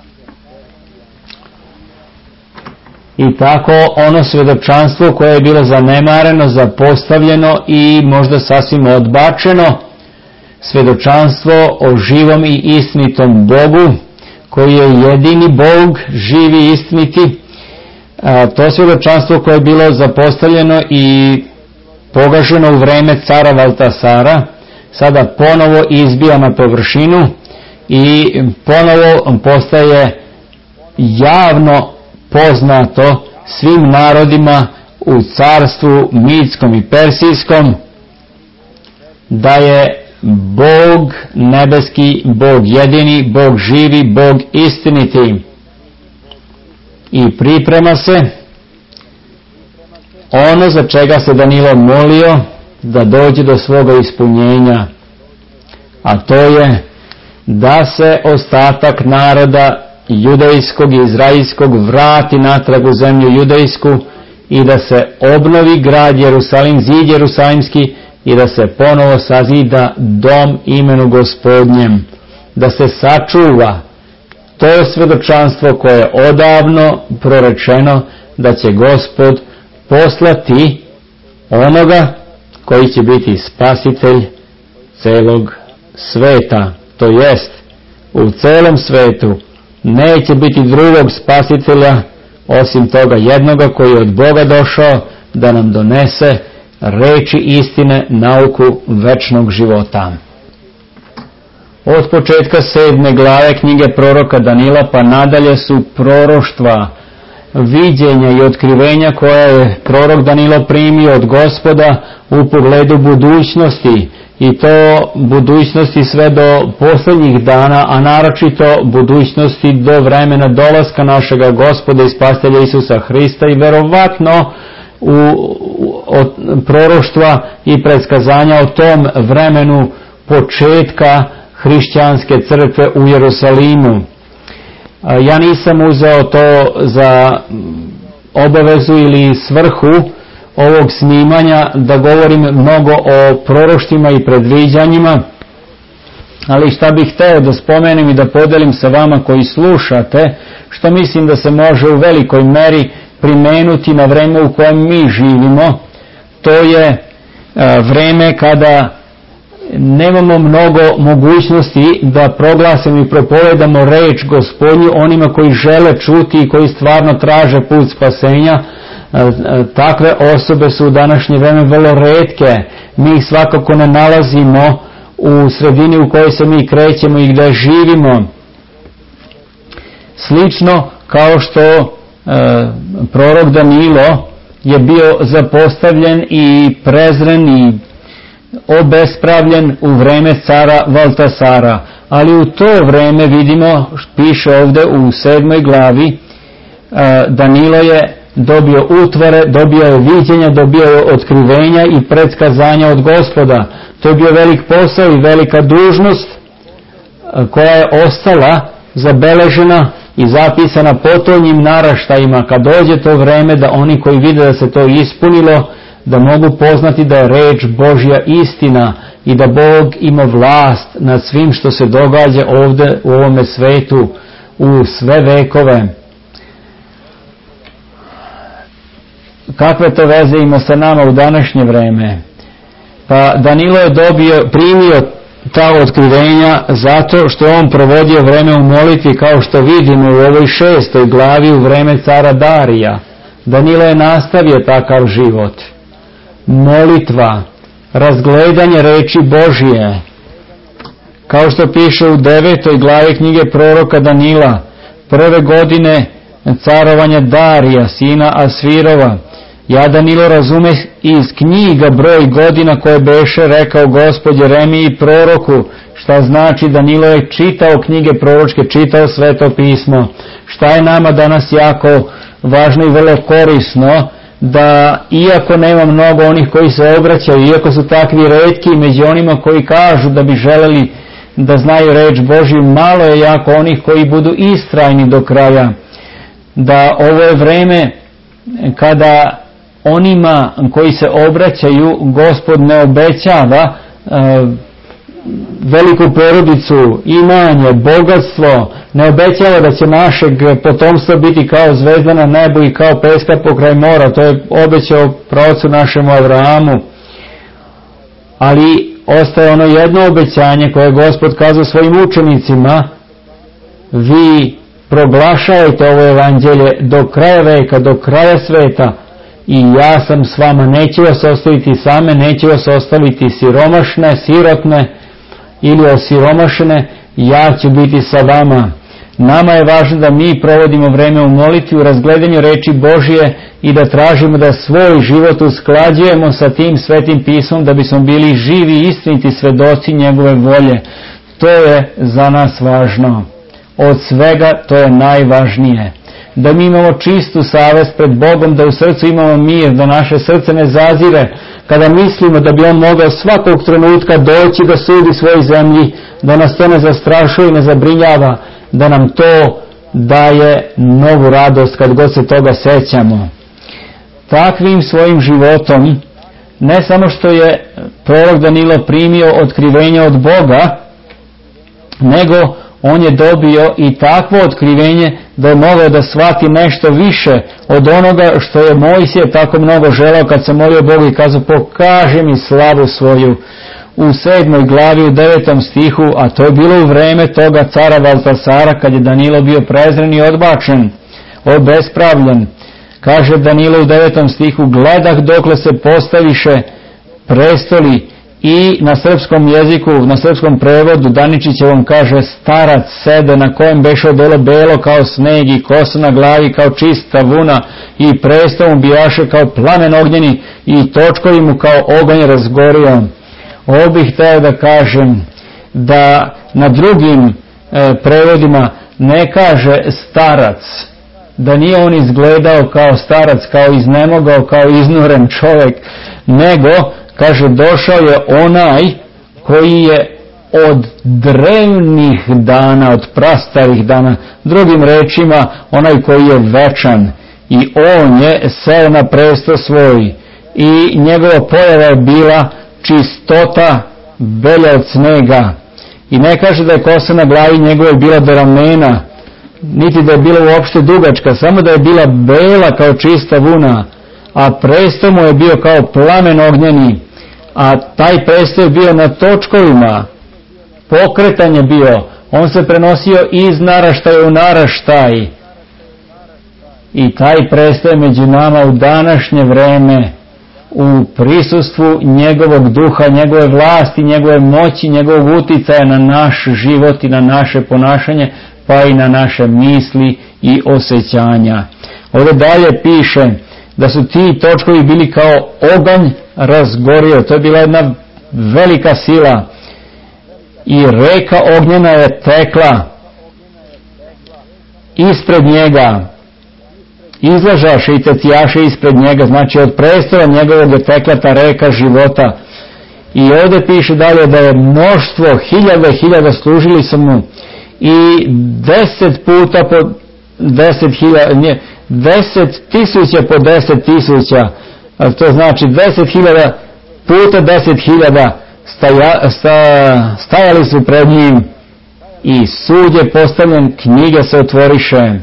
I tako ono svjedočanstvo koje je bilo zanemareno, zapostavljeno i možda sasvim odbačeno, svjedočanstvo o živom i istinitom Bogu, koji je jedini Bog, živi i istiniti, to svjedočanstvo koje je bilo zapostavljeno i pogaženo u vreme cara Valtasara, sada ponovo izbija na površinu i ponovo postaje javno poznato svim narodima u carstvu Midskom i Persijskom, da je Bog nebeski, Bog jedini, Bog živi, Bog istiniti i priprema se ono za čega se Danilo molio da dođe do svoga ispunjenja, a to je da se ostatak naroda judejskog i izraelskog vrati natrag u zemlju judejsku i da se obnovi grad Jerusalim, zid Jerusalimski, i da se ponovo sazida dom imenu Gospodnjem, da se sačuva to svedočanstvo koje je odavno prorečeno da će Gospod poslati onoga koji će biti spasitelj celog sveta. To jest, u celom svetu neće biti drugog spasitelja osim toga jednoga koji je od Boga došao da nam donese reči istine, nauku večnog života. Od početka sedme glave knjige proroka Danila pa nadalje su proroštva, viđenja i otkrivenja koja je prorok Danilo primio od Gospoda u pogledu budućnosti, i to budućnosti sve do posljednjih dana, a naročito budućnosti do vremena dolaska našega Gospoda i Spasitelja Isusa Hrista, i verovatno u, u, od proroštva i predskazanja o tom vremenu početka hrišćanske crkve u Jerusalimu. Ja nisam uzeo to za obavezu ili svrhu ovog snimanja da govorim mnogo o proroštvima i predviđanjima, ali šta bih hteo da spomenem i da podelim sa vama koji slušate, što mislim da se može u velikoj meri primenuti na vreme u kojem mi živimo. To je vreme kada nemamo mnogo mogućnosti da proglasimo i propovedamo reč Gospodnju onima koji žele čuti i koji stvarno traže put spasenja. Takve osobe su u današnje vreme vrlo retke. Mi ih svakako ne nalazimo u sredini u kojoj se mi krećemo i gdje živimo. Slično kao što e, prorok Danilo je bio zapostavljen i prezren i obespravljen u vreme cara Valtasara. Ali u to vreme vidimo, piše ovdje u sedmoj glavi, e, Danilo je dobio utvore, dobio je viđenja, dobio je otkrivenja i predskazanja od Gospoda. To je bio velik posao i velika dužnost koja je ostala zabeležena i zapisana potonjim naraštajima, kad dođe to vreme da oni koji vide da se to ispunilo, da mogu poznati da je reč Božja istina i da Bog ima vlast nad svim što se događa ovdje u ovome svetu u sve vekove. Kakve to veze ima sa nama u današnje vreme? Pa Danilo je dobio, primio ta otkrivenja zato što je on provodio vreme u molitvi, kao što vidimo u ovoj šestoj glavi u vreme cara Darija. Danilo je nastavio takav život. Molitva, razgledanje reči Božije. Kao što piše u devetoj glavi knjige proroka Danila, prve godine carovanja Darija, sina Asvirova. Ja Danilo razumeh iz knjiga broj godina koje beše rekao Gospod Jeremiji proroku, šta znači Danilo je čitao knjige proročke, čitao Sveto pismo. Šta je nama danas jako važno i vrlo korisno, da iako nema mnogo onih koji se obraćaju, iako su takvi retki među onima koji kažu da bi želeli da znaju reč Božju, malo je jako onih koji budu istrajni do kraja. Da ovo je vreme kada onima koji se obraćaju Gospod ne obećava e, veliku porodicu, imanje, bogatstvo, ne obećava da će našeg potomstva biti kao zvezda na nebu i kao peska pokraj mora. To je obećao praocu našemu Avrahamu. Ali ostaje ono jedno obećanje koje je Gospod kazao svojim učenicima: vi proglašajte ovo evanđelje do kraja veka, do kraja sveta, i ja sam s vama, neću vas ostaviti same, neću vas ostaviti siromašne, sirotne ili osiromašene, ja ću biti sa vama. Nama je važno da mi provodimo vreme u molitvi, u razgledanju reči Božije i da tražimo da svoj život usklađujemo sa tim svetim pismom, da bismo bili živi i istiniti svedoci njegove volje. To je za nas važno. Od svega to je najvažnije. da mi imamo čistu savest pred Bogom, da u srcu imamo mir, da naše srce ne zazire kada mislimo da bi on mogao svakog trenutka doći da sudi svoj zemlji, da nas to ne zastrašuje i ne zabrinjava, da nam to daje novu radost kad god se toga sećamo. Takvim svojim životom, ne samo što je prorok Danilo primio otkrivenje od Boga, nego on je dobio i takvo otkrivenje da je mogao da shvati nešto više od onoga što je Mojsije tako mnogo želeo kad se molio Bogu i kazao pokaži mi slavu svoju. U sedmoj glavi u devetom stihu, a to je bilo u vreme toga cara Valtasara kad je Danilo bio prezren i odbačen, obespravljen. Kaže Danilo u devetom stihu, gledah dokle se postaviše prestoli, i na srpskom jeziku, na srpskom prevodu Daničićevom kaže starac sede na kojem beše odelo belo kao sneg i kosa na glavi kao čista vuna i prestol mu bijaše kao plamen ognjeni i točkovi mu kao oganj razgorio. Ovo bih hteo da kažem da na drugim e, prevodima ne kaže starac, da nije on izgledao kao starac, kao iznemogao, kao iznuren čovjek, nego kaže došao je onaj koji je od drevnih dana, od prastarih dana, drugim rečima onaj koji je večan, i on je seo na presto svoj i njegova pojava je bila čistota belja od snega, i ne kaže da je kosa na glavi njegove bila do ramena, niti da je bila uopšte dugačka, samo da je bila bela kao čista vuna, a presto mu je bio kao plamen ognjeni, a taj presto je bio na točkovima, pokretan je bio, on se prenosio iz naraštaja u naraštaj, i taj presto je među nama u današnje vreme, u prisustvu njegovog duha, njegove vlasti, njegove moći, njegovog uticaja na naš život i na naše ponašanje, pa i na naše misli i osjećanja. Ovdje dalje piše da su ti točkovi bili kao oganj razgorio. To je bila jedna velika sila i reka ognjena je tekla ispred njega, izlažaše i tecijaše ispred njega, znači od prestola njegovog je tekla ta reka života. I ovdje piše dalje da je mnoštvo, hiljade, hiljada služili su mu, i deset puta po deset hiljada, nje, deset tisuća po deset tisuća, a to znači deset hiljada puta deset hiljada staja, sta, stajali su pred njim, i sud je postavljen, knjige se otvoriše.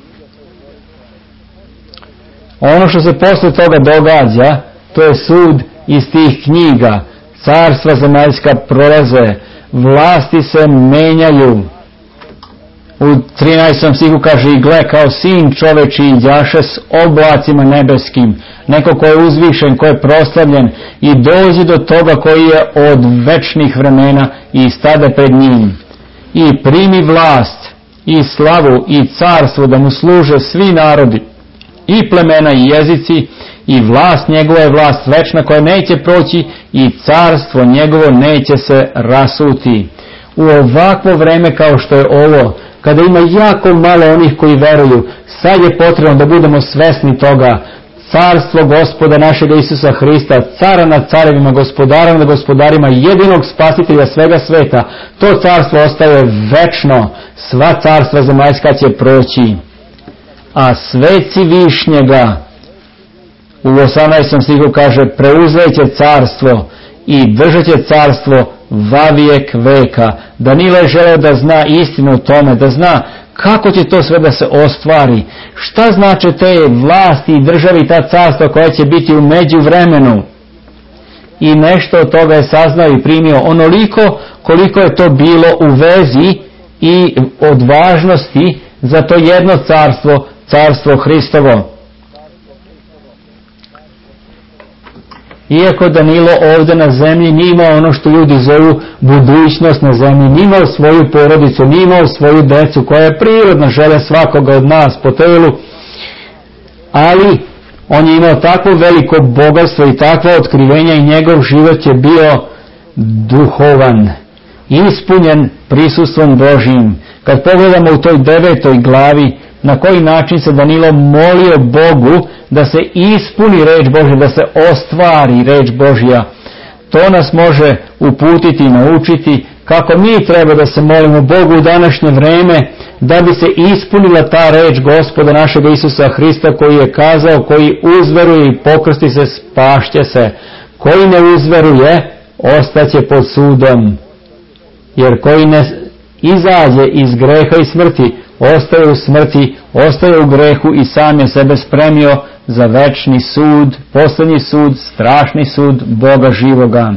Ono što se posle toga događa, to je sud iz tih knjiga. Carstva zemaljska prolaze, vlasti se menjaju. U trinaestom stihu kaže i gle kao sin čoveči iđaše s oblacima nebeskim, neko ko je uzvišen, ko je proslavljen, i dođe do toga koji je od večnih vremena i stade pred njim i primi vlast i slavu i carstvo, da mu služe svi narodi i plemena i jezici, i vlast njegova je vlast večna koja neće proći, i carstvo njegovo neće se rasuti. U ovakvo vreme kao što je ovo, kada ima jako malo onih koji veruju, sad je potrebno da budemo svesni toga. Carstvo Gospoda našega Isusa Hrista, cara nad carevima, gospodara nad gospodarima, jedinog spasitelja svega sveta, to carstvo ostaje večno, sva carstva zemaljska će proći. A sveci višnjega, u osamnaestom stihu kaže, preuzleće carstvo i držat će carstvo vavijek veka. Danilo je želeo da zna istinu o tome, da zna kako će to sve da se ostvari, šta znače te vlasti i državi i ta carstva koja će biti u međuvremenu. I nešto od toga je saznao i primio onoliko koliko je to bilo u vezi i od važnosti za to jedno carstvo, carstvo Hristovo. Iako Danilo ovdje na zemlji nije imao ono što ljudi zovu budućnost na zemlji, nije imao svoju porodicu, nije imao svoju decu koja je prirodna želja svakoga od nas po telu, ali on je imao takvo veliko bogatstvo i takva otkrivenja i njegov život je bio duhovan, ispunjen prisustvom Božjim. Kad pogledamo u toj devetoj glavi, na koji način se Danilo molio Bogu da se ispuni reč Božja, da se ostvari reč Božja. To nas može uputiti i naučiti kako mi treba da se molimo Bogu u današnje vreme, da bi se ispunila ta reč Gospoda našega Isusa Hrista, koji je kazao: koji uzveruje i pokrsti se, spašće se, koji ne uzveruje ostaće pod sudom, jer koji ne izađe iz greha i smrti ostaje u smrti, ostaje u grehu i sam je sebe spremio za večni sud, posljednji sud, strašni sud Boga živoga.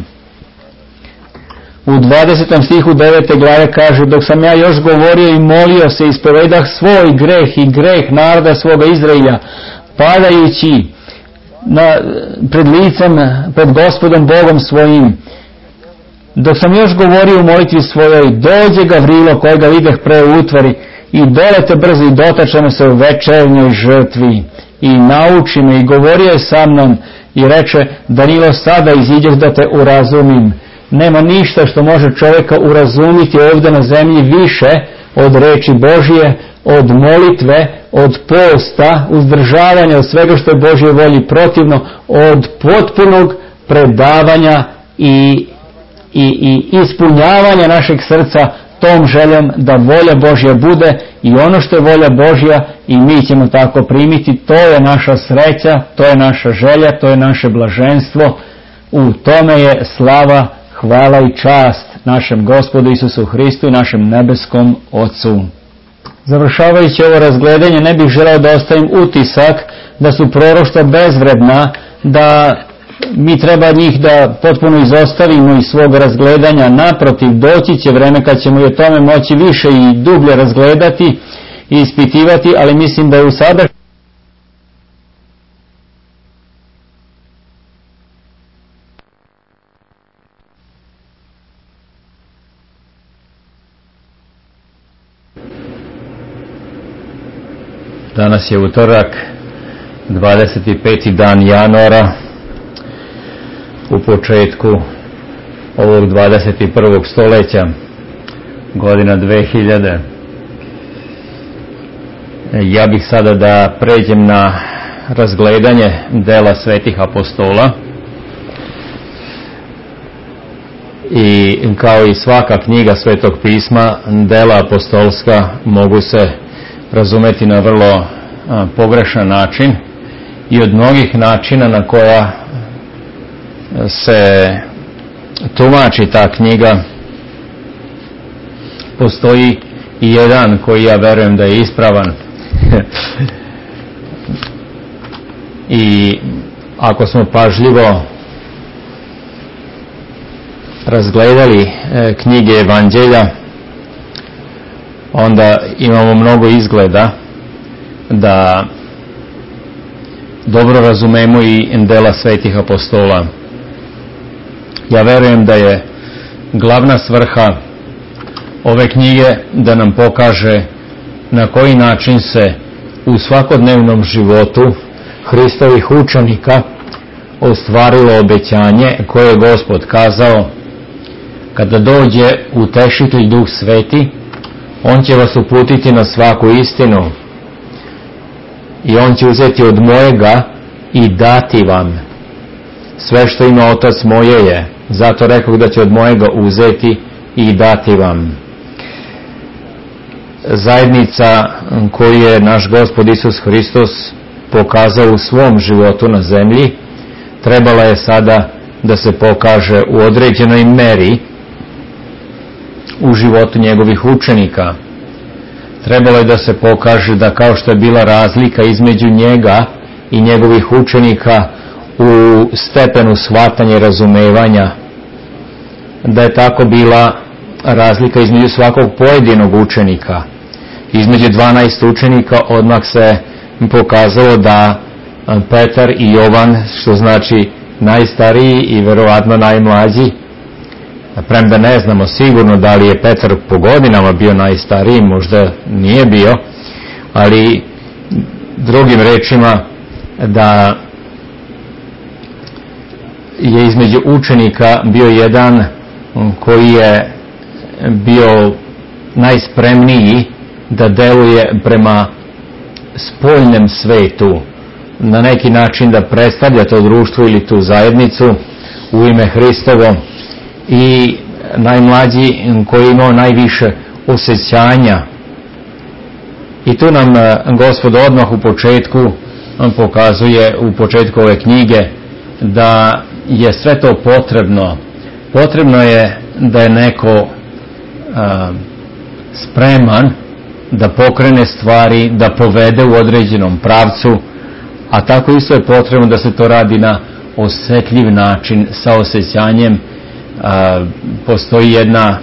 U dvadesetom stihu devete glave kaže: dok sam ja još govorio i molio se, ispovedah svoj greh i greh naroda svoga Izraelja, padajući na, pred licem, pred Gospodom Bogom svojim. Dok sam još govorio u molitvi svojoj, dođe Gavrilo, kojega videh pre u utvari, i dolete brzo i dotače me se u večernjoj žrtvi i nauči me i govorio je sa mnom i reče: Danilo, sada iziđeš da te urazumim. Nema ništa što može čovjeka urazumiti ovdje na zemlji više od reči Božije, od molitve, od posta, uzdržavanja od svega što je Božje volji protivno, od potpunog predavanja i, i, i ispunjavanja našeg srca tom željom da volja Božja bude i ono što je volja Božja i mi ćemo tako primiti. To je naša sreća, to je naša želja, to je naše blaženstvo. U tome je slava, hvala i čast našem Gospodu Isusu Hristu i našem nebeskom Ocu. Završavajući ovo razgledanje, ne bih želeo da ostavim utisak da su proroštva bezvredna, da mi treba njih da potpuno izostavimo iz svog razgledanja. Naprotiv, doći će vreme kad ćemo i o tome moći više i dublje razgledati i ispitivati, ali mislim da je u sada Danas je utorak, dvadeset peti dan januara, u početku ovog dvadeset prvog stoljeća, godina dve hiljade. Ja bih sada da pređem na razgledanje dela svetih apostola i kao i svaka knjiga Svetog pisma, dela apostolska mogu se razumeti na vrlo a, pogrešan način i od mnogih načina na koja se tumači ta knjiga postoji i jedan koji ja verujem da je ispravan. I ako smo pažljivo razgledali e, knjige Evanđelja, onda imamo mnogo izgleda da dobro razumemo i dela svetih apostola. Ja verujem da je glavna svrha ove knjige da nam pokaže na koji način se u svakodnevnom životu Hristovih učenika ostvarilo obećanje koje je Gospod kazao: kada dođe Utešitelj Duh Sveti, on će vas uputiti na svaku istinu i on će uzeti od mojega i dati vam. Sve što ima Otac moje je, zato rekao da će od mojega uzeti i dati vam. Zajednica koju je naš Gospod Isus Hristos pokazao u svom životu na zemlji, trebala je sada da se pokaže u određenoj meri u životu njegovih učenika. Trebalo je da se pokaže da kao što je bila razlika između njega i njegovih učenika u stepenu shvatanja i razumevanja, da je tako bila razlika između svakog pojedinog učenika. Između dvanaest učenika odmah se pokazalo da Petar i Jovan, što znači najstariji i verovatno najmlađi, premda ne znamo sigurno da li je Petar po godinama bio najstariji, možda nije bio, ali drugim rečima da je između učenika bio jedan koji je bio najspremniji da deluje prema spoljnem svetu, na neki način da predstavlja to društvo ili tu zajednicu u ime Hristovo, i najmlađi koji je imao najviše osjećanja. I tu nam Gospod odmah u početku pokazuje, u početku ove knjige, da je sve to potrebno. Potrebno je da je neko a, spreman da pokrene stvari, da povede u određenom pravcu, a tako isto je potrebno da se to radi na osjetljiv način, sa osjećanjem. A, postoji jedna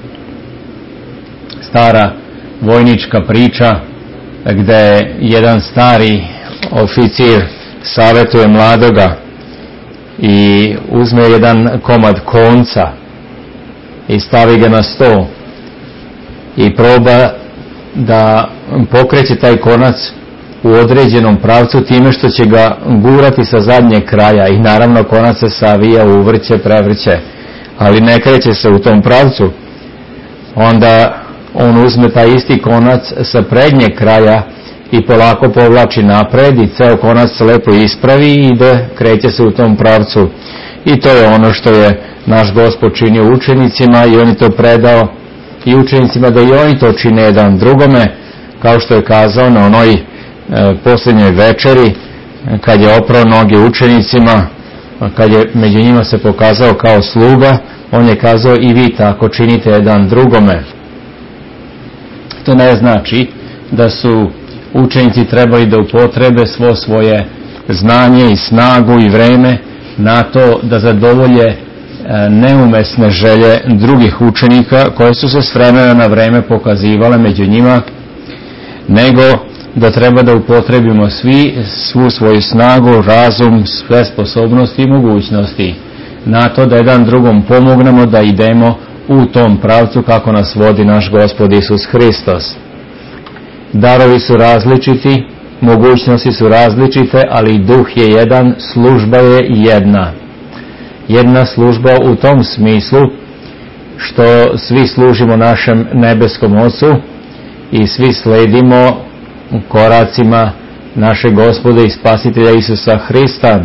stara vojnička priča gdje jedan stari oficir savjetuje mladoga i uzme jedan komad konca i stavi ga na sto i proba da pokreće taj konac u određenom pravcu time što će ga gurati sa zadnjeg kraja, i naravno konac se savija, uvrće, prevrće, ali ne kreće se u tom pravcu. Onda on uzme taj isti konac sa prednjeg kraja i polako povlači napred i ceo konac se lepo ispravi i ide, kreće se u tom pravcu. I to je ono što je naš Gospod činio učenicima, i on je to predao i učenicima da i oni to čine jedan drugome, kao što je kazao na onoj e, posljednjoj večeri kad je oprao noge učenicima, kad je među njima se pokazao kao sluga, on je kazao i vi tako činite jedan drugome. To ne znači da su učenici trebali da upotrebe svo svoje znanje i snagu i vreme na to da zadovolje neumesne želje drugih učenika koje su se s vremena na vreme pokazivale među njima, nego da treba da upotrebimo svi svu svoju snagu, razum, sve sposobnosti i mogućnosti na to da jedan drugom pomognemo da idemo u tom pravcu kako nas vodi naš Gospod Isus Hristos. Darovi su različiti, mogućnosti su različite, ali duh je jedan, služba je jedna. Jedna služba u tom smislu što svi služimo našem nebeskom Ocu i svi sledimo u koracima našeg Gospoda i Spasitelja Isusa Hrista.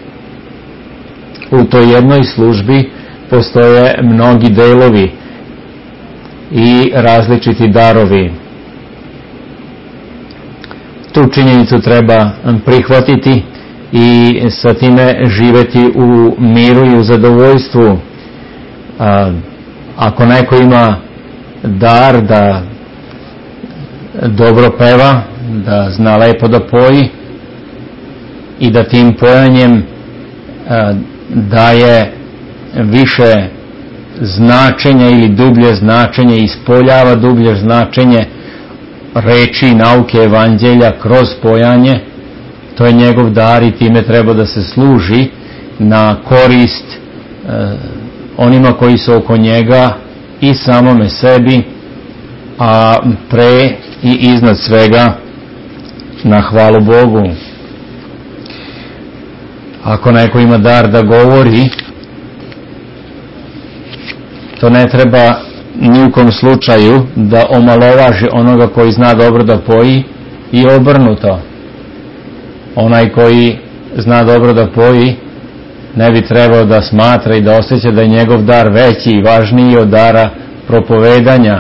U toj jednoj službi postoje mnogi delovi i različiti darovi. Tu činjenicu treba prihvatiti i sa time živjeti u miru i u zadovoljstvu. A, ako neko ima dar da dobro peva, da zna lepo da poji i da tim pojanjem a, daje više značenja ili dublje značenje, ispoljava dublje značenje reči i nauke evanđelja kroz pojanje, to je njegov dar i time treba da se služi na korist e, onima koji su oko njega i samome sebi, a pre i iznad svega na hvalu Bogu. Ako neko ima dar da govori, to ne treba ni u kom slučaju da omalovaži onoga koji zna dobro da poji, i obrnuto. Onaj koji zna dobro da poji ne bi trebao da smatra i da osjeća da je njegov dar veći i važniji od dara propovedanja.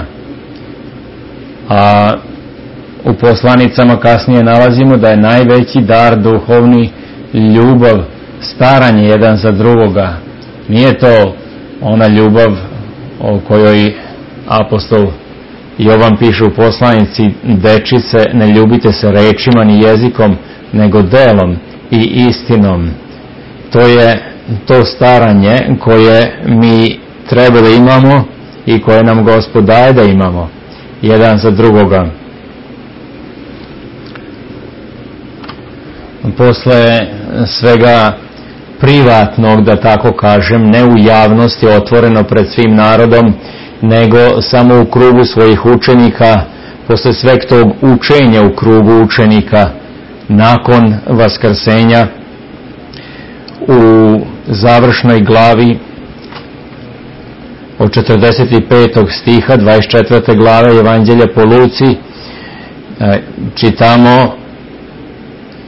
A u poslanicama kasnije nalazimo da je najveći dar duhovni ljubav, staranje jedan za drugoga. Nije to ona ljubav o kojoj apostol Jovan piše u poslanici: dečice, ne ljubite se rečima ni jezikom, nego delom i istinom. To je to staranje koje mi treba da imamo i koje nam Gospod daje da imamo jedan za drugoga. Posle svega privatnog, da tako kažem, ne u javnosti otvoreno pred svim narodom, nego samo u krugu svojih učenika, posle sveg tog učenja u krugu učenika nakon vaskrsenja, u završnoj glavi od četrdeset petog stiha dvadeset četvrte glave Evanđelja po Luci čitamo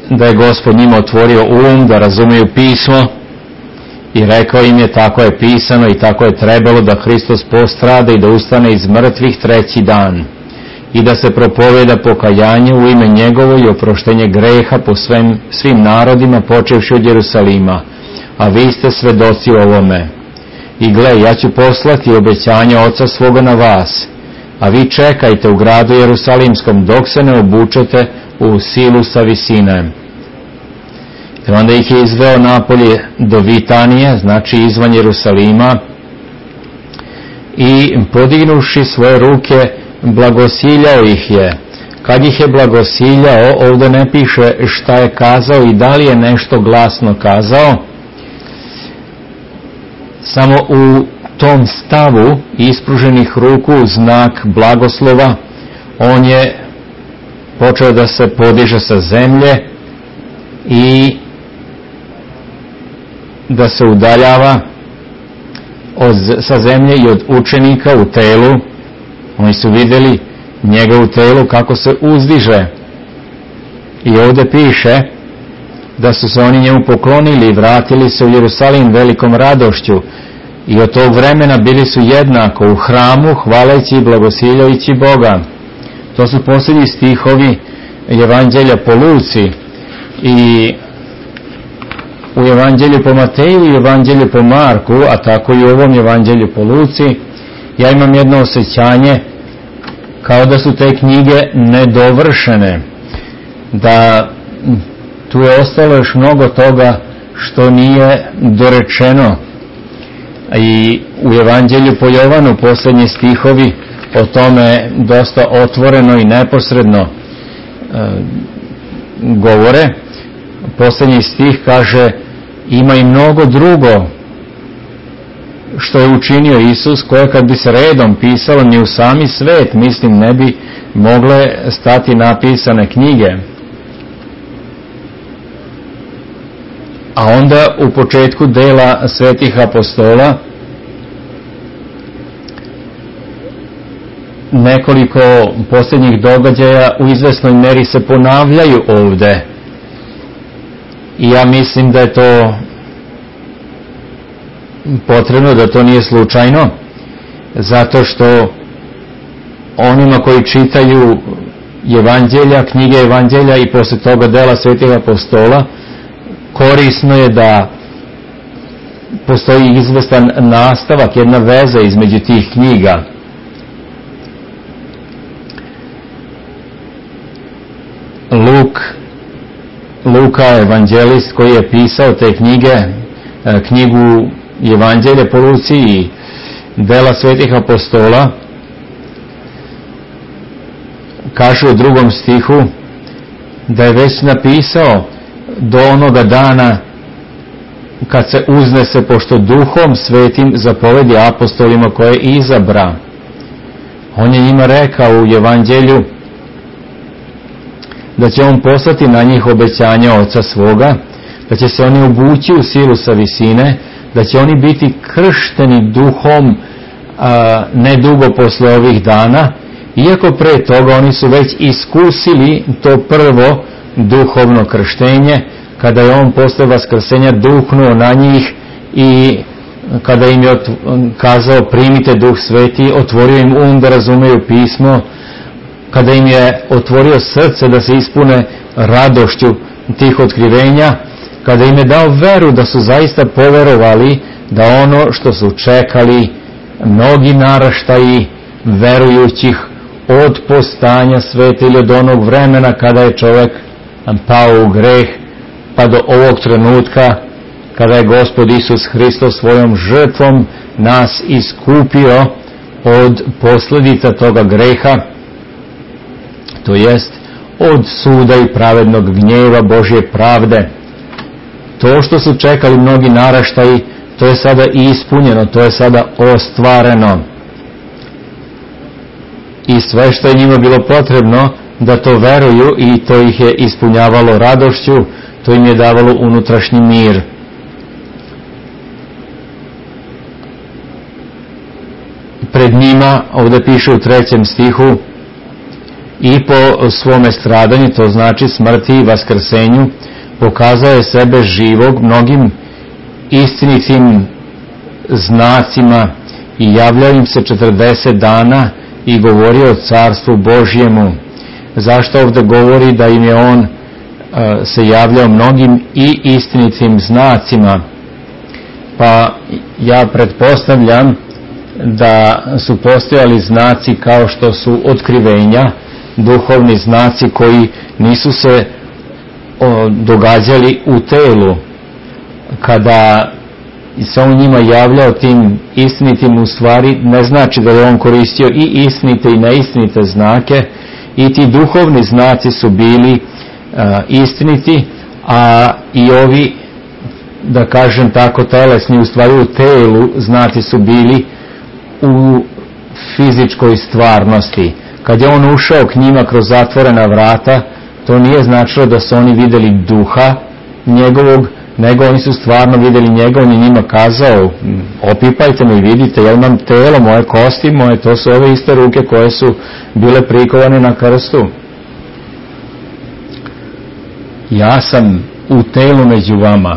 da je Gospod njima otvorio um, da razumiju pismo i rekao im je tako je pisano i tako je trebalo da Hristos postrada i da ustane iz mrtvih treći dan i da se propoveda pokajanje u ime njegovo i oproštenje greha po svim, svim narodima počevši od Jerusalima, a vi ste svedoci ovome. I gle, ja ću poslati obećanje Oca svoga na vas, a vi čekajte u gradu Jerusalimskom dok se ne obučete u silu sa visine. I onda ih je izveo napolje do Vitanije, znači izvan Jerusalima, i podignuši svoje ruke blagosiljao ih je. Kad ih je blagosiljao, ovdje ne piše šta je kazao i da li je nešto glasno kazao, samo u tom stavu ispruženih ruku znak blagoslova on je počeo da se podiže sa zemlje i da se udaljava od, sa zemlje i od učenika u telu. Oni su vidjeli njega u telu kako se uzdiže. I ovdje piše da su se oni njemu poklonili i vratili se u Jerusalim velikom radošću. I od tog vremena bili su jednako u hramu, hvaleći i blagosiljajući Boga. To su posljednji stihovi Evanđelja po Luci. I u Evanđelju po Mateju i Evanđelju po Marku, a tako i u ovom Evanđelju po Luci, ja imam jedno osjećanje kao da su te knjige nedovršene, da tu je ostalo još mnogo toga što nije dorečeno. I u Evanđelju po Jovanu posljednji stihovi o tome dosta otvoreno i neposredno e, govore. Posljednji stih kaže: ima i mnogo drugo što je učinio Isus, koje kad bi se redom pisalo ni u sami svet, mislim, ne bi mogle stati napisane knjige. A onda u početku dela svetih apostola nekoliko posljednjih događaja u izvesnoj meri se ponavljaju ovdje. I ja mislim da je to potrebno, da to nije slučajno, zato što onima koji čitaju evanđelja, knjige evanđelja i poslije toga dela svetih apostola, korisno je da postoji izvestan nastavak, jedna veza između tih knjiga. Luk, Luka, evanđelist koji je pisao te knjige, knjigu Evanđelje po Luci i dela svetih apostola, kaže u drugom stihu da je već napisao do onoga dana kad se uznese, pošto duhom svetim zapovedi apostolima koje izabra. On je njima rekao u Evanđelju da će on poslati na njih obećanja Oca svoga, da će se oni obući u silu sa visine, da će oni biti kršteni duhom a, nedugo posle ovih dana, iako pre toga oni su već iskusili to prvo duhovno krštenje, kada je on posle vaskrsenja duhnuo na njih i kada im je kazao primite duh sveti, otvorio im um da razumeju pismo, kada im je otvorio srce da se ispune radošću tih otkrivenja, kada im je dao veru da su zaista poverovali da ono što su čekali mnogi naraštaji verujućih od postanja sveta ili od onog vremena kada je čovjek pao u greh pa do ovog trenutka kada je Gospod Isus Hristos svojom žrtvom nas iskupio od posljedica toga greha, to jest od suda i pravednog gnjeva Božje pravde. To što su čekali mnogi naraštaji, to je sada ispunjeno, to je sada ostvareno. I sve što je njima bilo potrebno da to veruju, i to ih je ispunjavalo radošću, to im je davalo unutrašnji mir. Pred njima, ovdje piše u trećem stihu, i po svome stradanju, to znači smrti i vaskrsenju, pokazao je sebe živog mnogim istinitim znacima i javljao im se četrdeset dana i govorio o carstvu Božjemu. Zašto ovdje govori da im je on se javljao mnogim i istinitim znacima? Pa ja pretpostavljam da su postojali znaci kao što su otkrivenja, duhovni znaci koji nisu se događali u telu. Kada se on njima javljao tim istinitim, u stvari ne znači da je on koristio i istinite i neistinite znake, i ti duhovni znaci su bili a, istiniti, a i ovi, da kažem tako, telesni, u stvari u telu znaci su bili u fizičkoj stvarnosti. Kad je on ušao k njima kroz zatvorena vrata, to nije značilo da su oni vidjeli duha njegovog, nego oni su stvarno vidjeli njega. On je njima kazao: opipajte me i vidite, ja imam telo, moje kosti, moje, to su ove iste ruke koje su bile prikovane na krstu. Ja sam u telu među vama.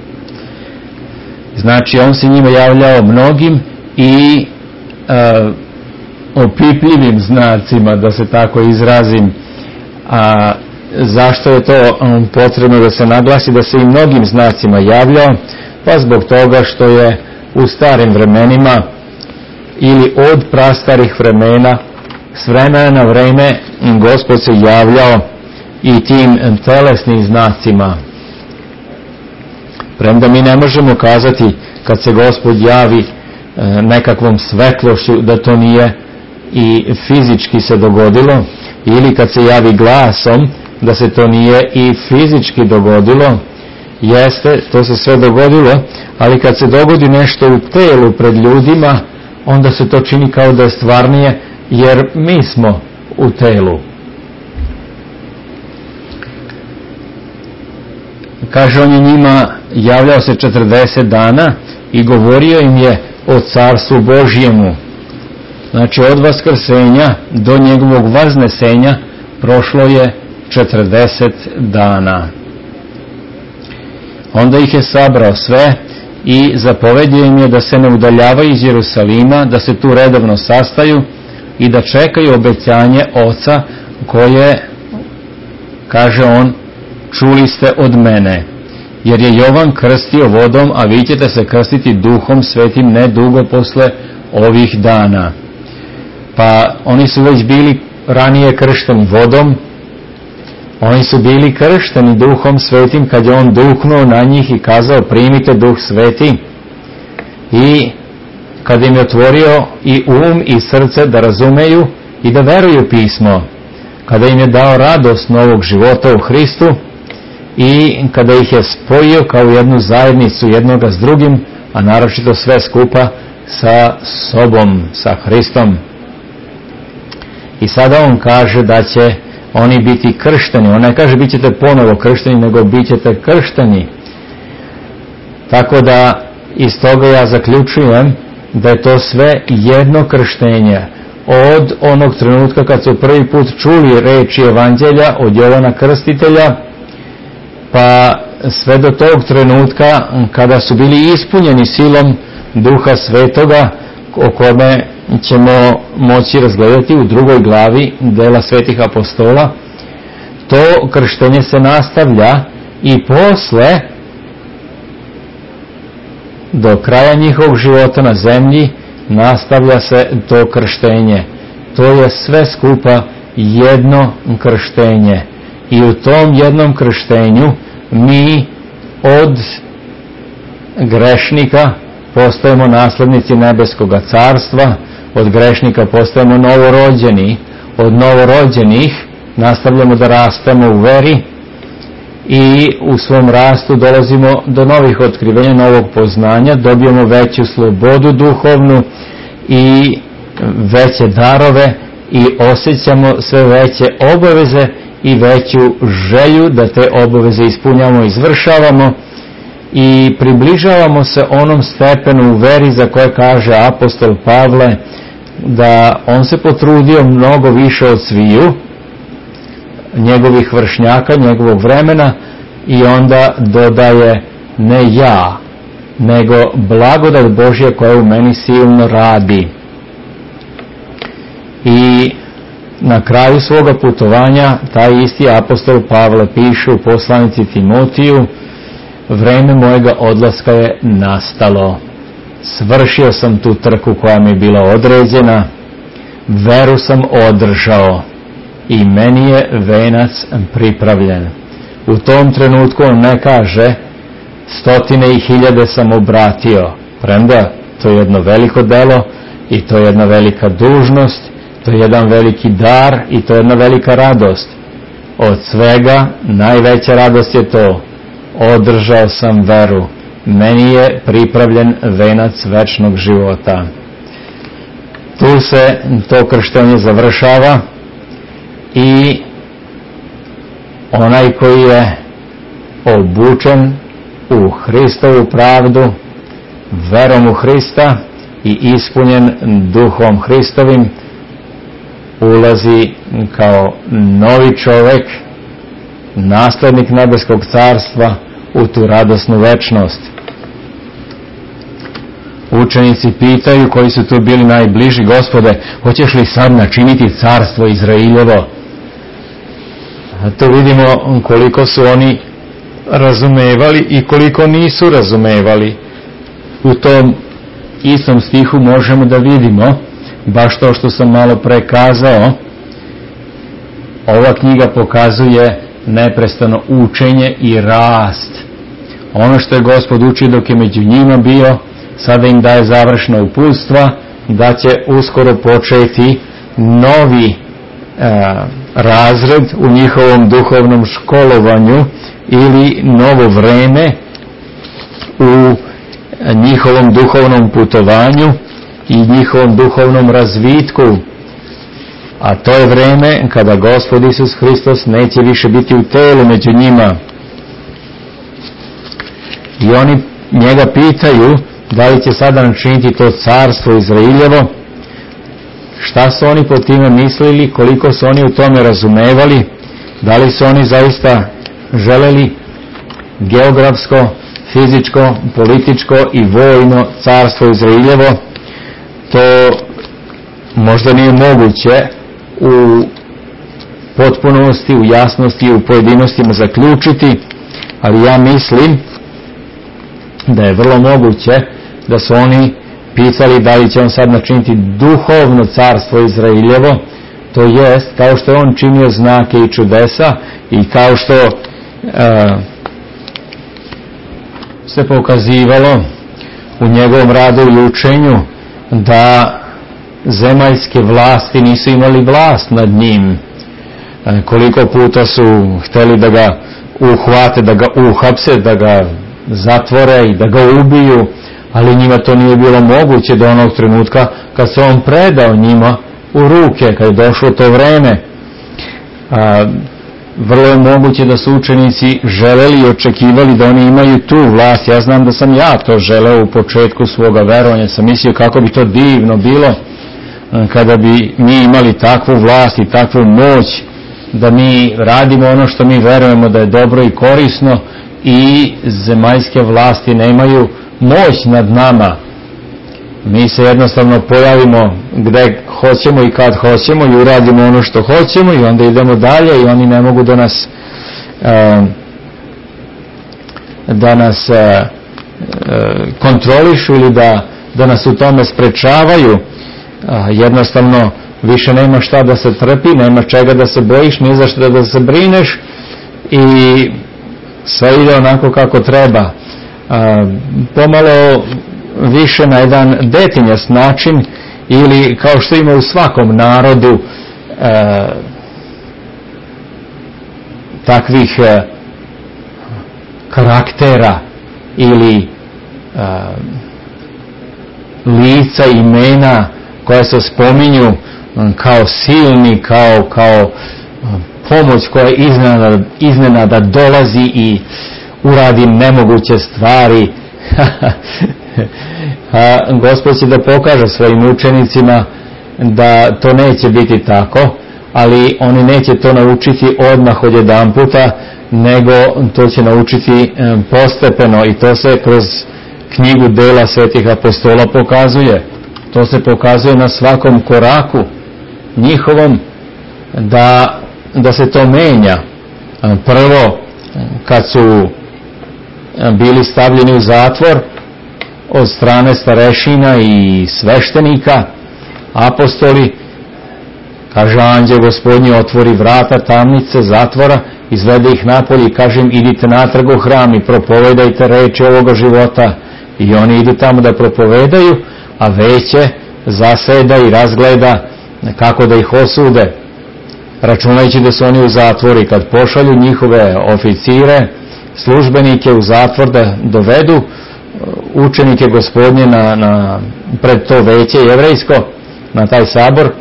Znači on se njima javljao mnogim i uh, opipljivim znacima, da se tako izrazim. A zašto je to um, potrebno da se naglasi, da se i mnogim znacima javljao? Pa zbog toga što je u starim vremenima ili od prastarih vremena, s vremena na vreme, Gospod se javljao i tim telesnim znacima. Premda mi ne možemo kazati kad se Gospod javi e, nekakvom svetlošću da to nije i fizički se dogodilo, ili kad se javi glasom da se to nije i fizički dogodilo. Jeste, to se sve dogodilo, ali kad se dogodi nešto u telu pred ljudima, onda se to čini kao da je stvarnije, jer mi smo u telu. Kaže, on je njima javljao se četrdeset dana i govorio im je o carstvu Božjemu. Znači od vaskrsenja do njegovog vaznesenja prošlo je četrdeset dana. Onda ih je sabrao sve i zapovedio im je da se ne udaljavaju iz Jerusalima, da se tu redovno sastaju i da čekaju obećanje Oca koje, kaže on, čuli ste od mene. Jer je Jovan krstio vodom, a vi ćete se krstiti Duhom Svetim ne dugo posle ovih dana. Pa oni su već bili ranije kršteni vodom, oni su bili kršteni Duhom Svetim kad je on duhnuo na njih i kazao: primite Duh Sveti. I kad im je otvorio i um i srce da razumeju i da veruju pismo, kada im je dao radost novog života u Hristu i kada ih je spojio kao jednu zajednicu jednoga s drugim, a naročito sve skupa sa sobom, sa Hristom. I sada on kaže da će oni biti kršteni. On ne kaže bit ćete ponovo kršteni, nego bit ćete kršteni. Tako da iz toga ja zaključujem da je to sve jedno krštenje. Od onog trenutka kad su prvi put čuli reči evanđelja od Jovana Krstitelja, pa sve do tog trenutka kada su bili ispunjeni silom Duha Svetoga, o kome ćemo moći razgledati u drugoj glavi dela Svetih apostola. To krštenje se nastavlja i posle, do kraja njihovog života na zemlji, nastavlja se to krštenje. To je sve skupa jedno krštenje. I u tom jednom krštenju mi od grešnika postajemo naslednici nebeskoga carstva, od grešnika postajemo novorođeni, od novorođenih nastavljamo da rastemo u veri i u svom rastu dolazimo do novih otkrivenja, novog poznanja, dobijemo veću slobodu duhovnu i veće darove i osjećamo sve veće obaveze i veću želju da te obaveze ispunjamo i izvršavamo i približavamo se onom stepenu u veri za koje kaže apostol Pavle da on se potrudio mnogo više od sviju njegovih vršnjaka, njegovog vremena, i onda dodaje ne ja, nego blagodat Božja koja u meni silno radi. I na kraju svoga putovanja taj isti apostol Pavle piše u poslanici Timotiju: vreme mojega odlaska je nastalo. Svršio sam tu trku koja mi je bila određena, veru sam održao i meni je venac pripravljen. U tom trenutku on ne kaže stotine i hiljade sam obratio, premda to je jedno veliko delo i to je jedna velika dužnost, to je jedan veliki dar i to je jedna velika radost. Od svega najveća radost je to: održao sam veru, meni je pripravljen venac večnog života. Tu se to krštenje završava i onaj koji je obučen u Hristovu pravdu, verom u Hrista i ispunjen duhom Hristovim, ulazi kao novi čovjek, naslednik nebeskog carstva, u tu radosnu večnost. Učenici pitaju, koji su tu bili najbliži: Gospode, hoćeš li sad načiniti carstvo Izrailjevo? A tu vidimo koliko su oni razumevali i koliko nisu razumevali. U tom istom stihu možemo da vidimo baš to što sam malo pre kazao. Ova knjiga pokazuje neprestano učenje i rast. Ono što je Gospod učio dok je među njima bio, sada im daje završna uputstva da će uskoro početi novi e, razred u njihovom duhovnom školovanju ili novo vreme u njihovom duhovnom putovanju i njihovom duhovnom razvitku. A to je vreme kada Gospod Isus Hristos neće više biti u telu među njima. I oni njega pitaju da li će sada načiniti to carstvo Izrailjevo. Šta su oni po time mislili, koliko su oni u tome razumevali, da li su oni zaista želeli geografsko, fizičko, političko i vojno carstvo Izrailjevo, to možda nije moguće u potpunosti, u jasnosti i u pojedinostima zaključiti, ali ja mislim da je vrlo moguće da su oni pitali da li će on sad načiniti duhovno carstvo Izrailjevo, to jest kao što je on činio znake i čudesa i kao što e, se pokazivalo u njegovom radu i učenju da zemaljske vlasti nisu imali vlast nad njim. E, koliko puta su hteli da ga uhvate, da ga uhapse, da ga zatvore i da ga ubiju, ali njima to nije bilo moguće do onog trenutka kad se on predao njima u ruke, kad je došlo to vreme. A, vrlo je moguće da su učenici želeli i očekivali da oni imaju tu vlast. Ja znam da sam ja to želeo u početku svoga verovanja. Sam mislio kako bi to divno bilo kada bi mi imali takvu vlast i takvu moć da mi radimo ono što mi verujemo da je dobro i korisno i zemaljske vlasti nemaju moć nad nama. Mi se jednostavno pojavimo gde hoćemo i kad hoćemo i uradimo ono što hoćemo i onda idemo dalje i oni ne mogu da nas da nas kontrolišu ili da, da nas u tome sprečavaju. Jednostavno više nema šta da se trpi, nema čega da se bojiš, ni za što da se brineš i sve ide onako kako treba. Pomalo više na jedan detinjast način ili kao što ima u svakom narodu e, takvih e, karaktera ili e, lica, imena koja se spominju kao silni, kao, kao pomoć koja iznenada, iznenada dolazi i uradi nemoguće stvari. A Gospod će da pokaže svojim učenicima da to neće biti tako. ali oni neće to naučiti odmah od jedan puta, nego to će naučiti postepeno, i to se kroz knjigu Dela svetih apostola pokazuje. To se pokazuje na svakom koraku njihovom, da, da se to menja. Prvo, kad su bili stavljeni u zatvor od strane starešina i sveštenika, apostoli, kaže, anđeo Gospodnji otvori vrata tamnice zatvora, izvede ih napolje i kaže im, idite natrag u hram i propovedajte reči ovoga života. I oni idu tamo da propovedaju, a veće zaseda i razgleda kako da ih osude, računajući da su oni u zatvoru. I kad pošalju njihove oficire, službenike u zatvor da dovedu učenike Gospodnje na, na, pred to veće jevrejsko, na taj sabor,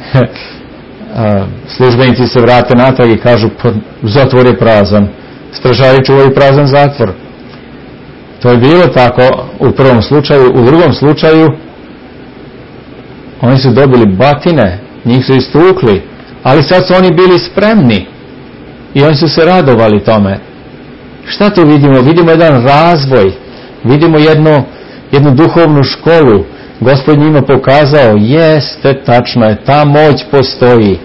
službenici se vrate natrag i kažu, pa zatvor je prazan, stražari čuvaju prazan zatvor. To je bilo tako u prvom slučaju. U drugom slučaju oni su dobili batine, njih su istukli, ali sad su oni bili spremni i oni su se radovali tome. Šta tu vidimo? Vidimo jedan razvoj, vidimo jednu, jednu duhovnu školu. Gospod njima pokazao, jeste, tačno je, ta moć postoji.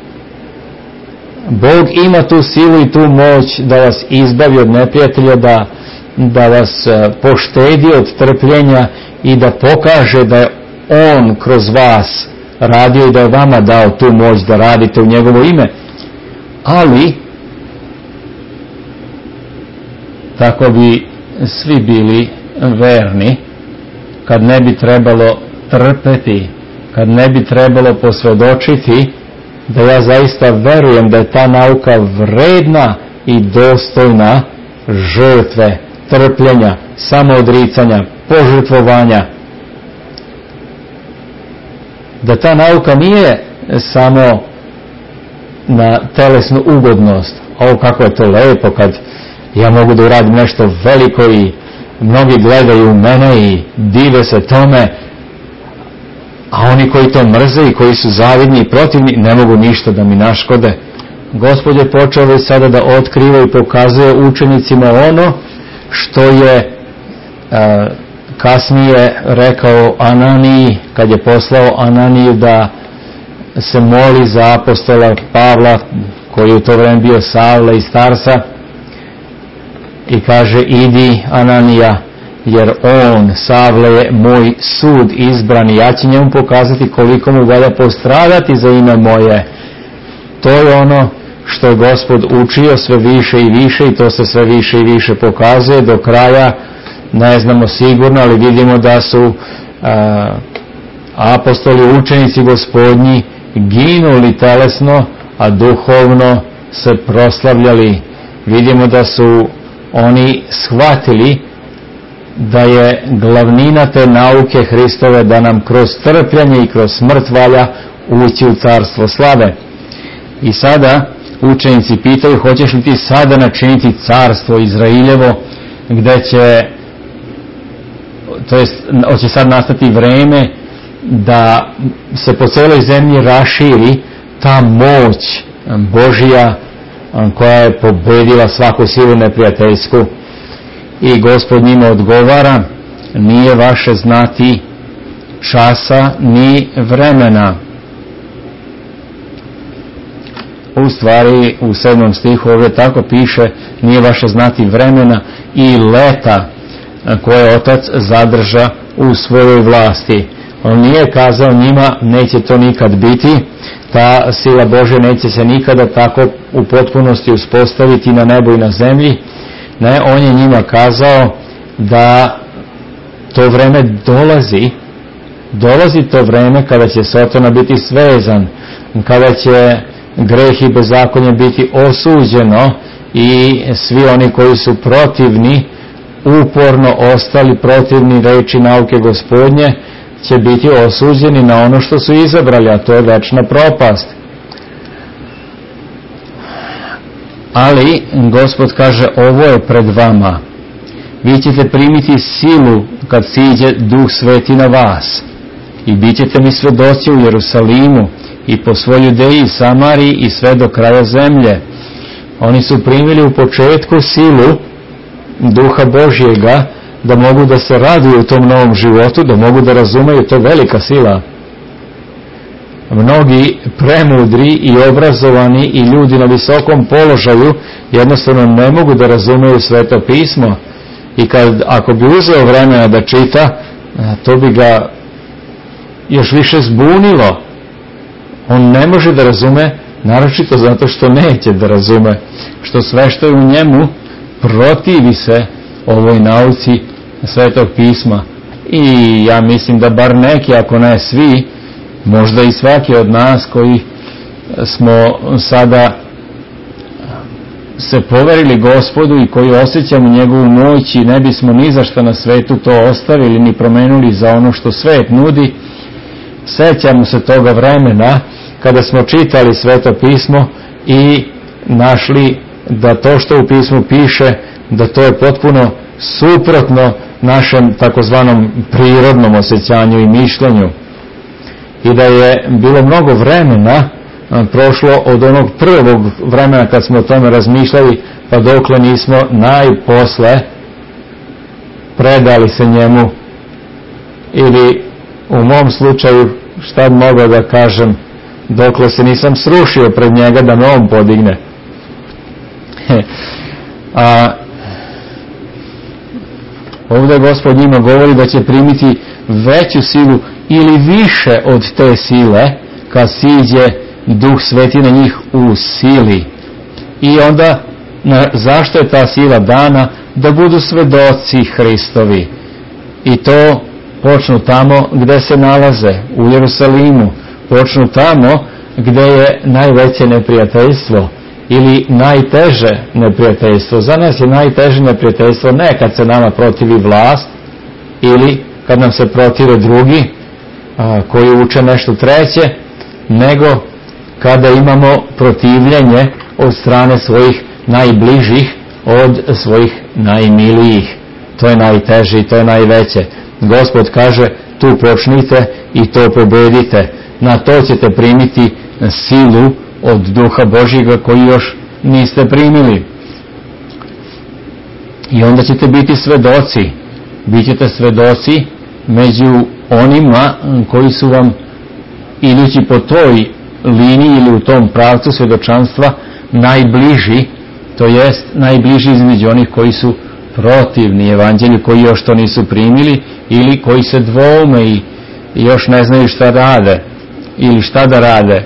Bog ima tu silu i tu moć da vas izbavi od neprijatelja, da, da vas poštedi od trpljenja i da pokaže da je On kroz vas radio i da je vama dao tu moć da radite u njegovo ime. Ali tako bi svi bili verni, kad ne bi trebalo trpeti, kad ne bi trebalo posvjedočiti da ja zaista verujem da je ta nauka vredna i dostojna žrtve, trpljenja, samoodricanja, požrtvovanja. Da ta nauka nije samo na telesnu ugodnost. Ovo kako je to lepo kad ja mogu da uradim nešto veliko i mnogi gledaju u mene i dive se tome, a oni koji to mrze i koji su zavidni i protivni ne mogu ništa da mi naškode. Gospod je počeo već sada da otkriva i pokazuje učenicima ono što je a, kasnije rekao Ananiji, kad je poslao Ananiju da se moli za apostola Pavla, koji je u to vreme bio Savla iz Tarsa, i kaže, idi Ananija, jer on, Savle, je moj sud izbrani, ja ću njemu pokazati koliko mu valja postradati za ime moje. To je ono što je Gospod učio sve više i više, i to se sve više i više pokazuje. Do kraja ne znamo sigurno, ali vidimo da su a, apostoli, učenici Gospodnji ginuli telesno, a duhovno se proslavljali. Vidimo da su oni shvatili da je glavnina te nauke Hristove da nam kroz trpljenje i kroz smrt valja ući u carstvo slave. I sada učenici pitaju, hoćeš li ti sada načiniti carstvo Izrailjevo, gdje će, to jest, hoće sad nastati vreme da se po celoj zemlji raširi ta moć Božija koja je pobedila svaku silu neprijateljsku. I Gospod njima odgovara, nije vaše znati časa ni vremena. U stvari u sedmom stihu ovdje tako piše, nije vaše znati vremena i leta koje Otac zadrža u svojoj vlasti. On nije kazao njima, neće to nikad biti, ta sila Božja neće se nikada tako u potpunosti uspostaviti na nebu i na zemlji. Ne, on je njima kazao da to vreme dolazi, dolazi to vreme kada će Sotona biti svezan, kada će greh i bezakonje biti osuđeno i svi oni koji su protivni, uporno ostali protivni reči nauke Gospodnje, će biti osuđeni na ono što su izabrali, a to je večna propast. Ali Gospod kaže, ovo je pred vama. Vi ćete primiti silu kad siđe Duh Sveti na vas. I bit ćete mi svedoci u Jerusalimu i po svoj Judeji, Samariji i sve do kraja zemlje. Oni su primili u početku silu Duha Božjega da mogu da se raduju u tom novom životu, da mogu da razumeju, to velika sila. Mnogi premudri i obrazovani i ljudi na visokom položaju jednostavno ne mogu da razumeju Sveto pismo i kad, ako bi uzeo vremena da čita, to bi ga još više zbunilo. On ne može da razume, naročito zato što neće da razume, što sve što je u njemu protivi se ovoj nauci Svetog pisma. I ja mislim da bar neki, ako ne svi, možda i svaki od nas koji smo sada se poverili Gospodu i koji osjećamo njegovu moć i ne bismo ni za što na svetu to ostavili ni promenuli za ono što svet nudi, sećamo se toga vremena kada smo čitali Sveto pismo i našli da to što u pismu piše, da to je potpuno suprotno našem takozvanom prirodnom osjećanju i mišljenju. I da je bilo mnogo vremena prošlo od onog prvog vremena kad smo o tome razmišljali, pa dokle nismo najposle predali se njemu, ili u mom slučaju, šta bi mogao da kažem, dokle se nisam srušio pred njega da me on podigne. A ovdje Gospod njima govori da će primiti veću silu ili više od te sile kad siđe Duh Sveti na njih u sili. I onda na, zašto je ta sila dana? Da budu svedoci Hristovi. I to počnu tamo gde se nalaze, u Jerusalimu. Počnu tamo gde je najveće neprijateljstvo ili najteže neprijateljstvo. Za nas je najteže neprijateljstvo ne kad se nama protivi vlast ili kad nam se protive drugi a, koji uče nešto treće, nego kada imamo protivljenje od strane svojih najbližih, od svojih najmilijih. To je najteže i to je najveće. Gospod kaže, tu počnite i to pobedite. Na to ćete primiti silu od Duha Božjega koji još niste primili. I onda ćete biti svedoci. Bićete svedoci među onima koji su vam, idući po toj liniji ili u tom pravcu svjedočanstva, najbliži, to jest najbliži između onih koji su protivni evanđelju, koji još to nisu primili ili koji se dvoume i još ne znaju šta rade ili šta da rade.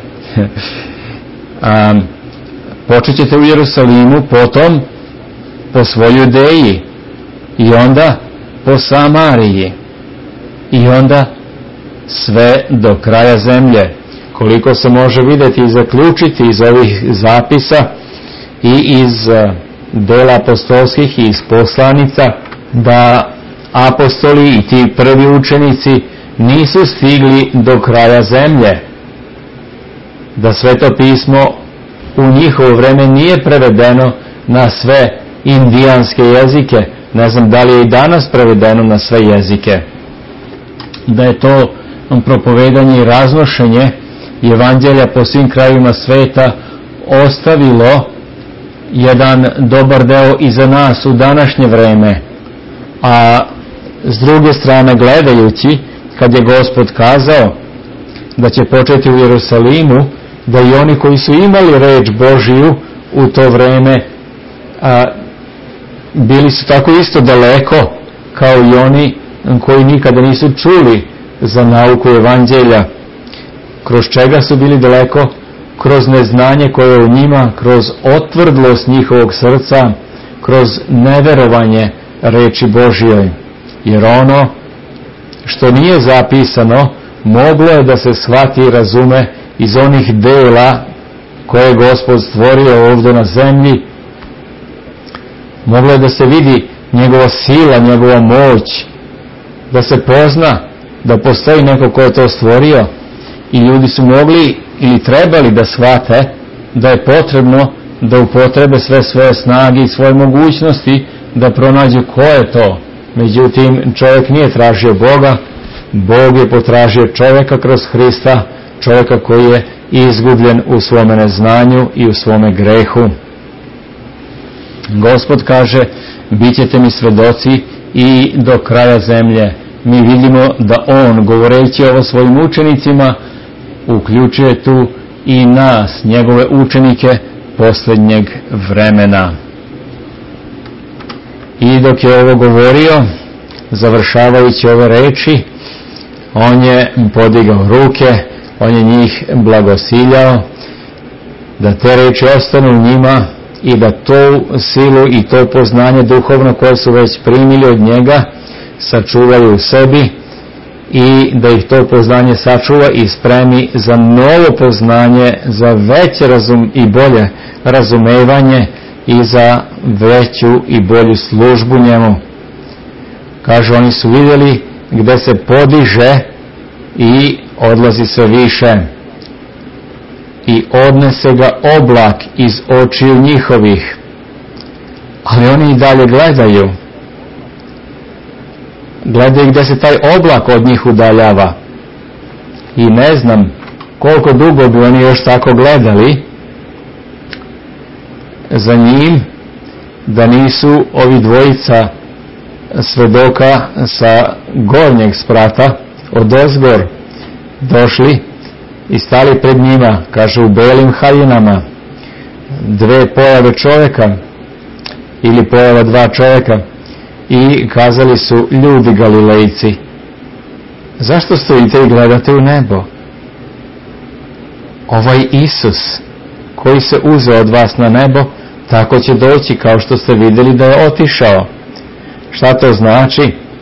um, počet ćete u Jerusalimu, potom po svojoj Judeji i onda po Samariji i onda sve do kraja zemlje. Koliko se može vidjeti i zaključiti iz ovih zapisa i iz uh, dela apostolskih i iz poslanica, da apostoli i ti prvi učenici nisu stigli do kraja zemlje, da Sveto pismo u njihovo vreme nije prevedeno na sve indijanske jezike, ne znam da li je i danas prevedeno na sve jezike, da je to propovedanje i raznošenje evanđelja po svim krajevima sveta ostavilo jedan dobar deo i za nas u današnje vreme. A s druge strane, gledajući, kad je Gospod kazao da će početi u Jerusalimu, da i oni koji su imali reč Božiju u to vreme a, bili su tako isto daleko kao i oni koji nikada nisu čuli za nauku evanđelja. Kroz čega su bili daleko? Kroz neznanje koje je u njima, kroz otvrdlost njihovog srca, kroz neverovanje reči Božjoj. Jer ono što nije zapisano moglo je da se shvati i razume iz onih dela koje je Gospod stvorio ovdje na zemlji. Moglo je da se vidi njegova sila, njegova moć, da se pozna da postoji neko ko je to stvorio. I ljudi su mogli ili trebali da shvate da je potrebno da upotrebe sve svoje snage i svoje mogućnosti da pronađu ko je to. Međutim, čovjek nije tražio Boga, Bog je potražio čovjeka kroz Hrista, čovjeka koji je izgubljen u svome neznanju i u svome grehu. Gospod kaže, bit ćete mi svedoci i do kraja zemlje. Mi vidimo da on, govoreći ovo svojim učenicima, uključuje tu i nas, njegove učenike posljednjeg vremena. I dok je ovo govorio, završavajući ove reči, on je podigao ruke, on je njih blagosiljao, da te reči ostanu u njima i da tu silu i to poznanje duhovno koje su već primili od njega sačuvaju u sebi i da ih to poznanje sačuva i spremi za novo poznanje, za veće razum i bolje razumevanje i za veću i bolju službu njemu. Kaže, oni su vidjeli gdje se podiže i odlazi sve više i odnese ga oblak iz očiju njihovih, ali oni i dalje gledaju gledaju gdje se taj oblak od njih udaljava i ne znam koliko dugo bi oni još tako gledali za njim da nisu ovi dvojica svedoka sa gornjeg sprata odozgor došli i stali pred njima, kaže, u belim haljinama, dve pojave čovjeka ili pojava dva čovjeka, i kazali su, ljudi Galilejci, zašto stojite i gledate u nebo? Ovaj Isus koji se uzeo od vas na nebo, tako će doći kao što ste vidjeli da je otišao. Šta to znači?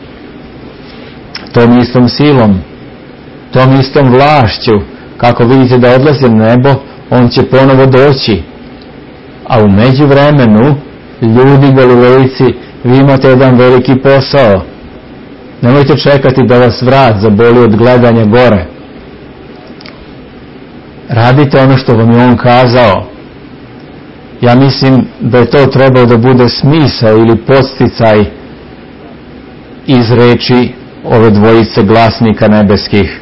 Tom istom silom, tom istom vlašću, kako vidite da odlazi na nebo, on će ponovo doći. A u međuvremenu, ljudi Galilejci, vi imate jedan veliki posao. Nemojte čekati da vas vrat zaboli od gledanja gore. Radite ono što vam je on kazao. Ja mislim da je to trebao da bude smisao ili podsticaj iz reči ove dvojice glasnika nebeskih.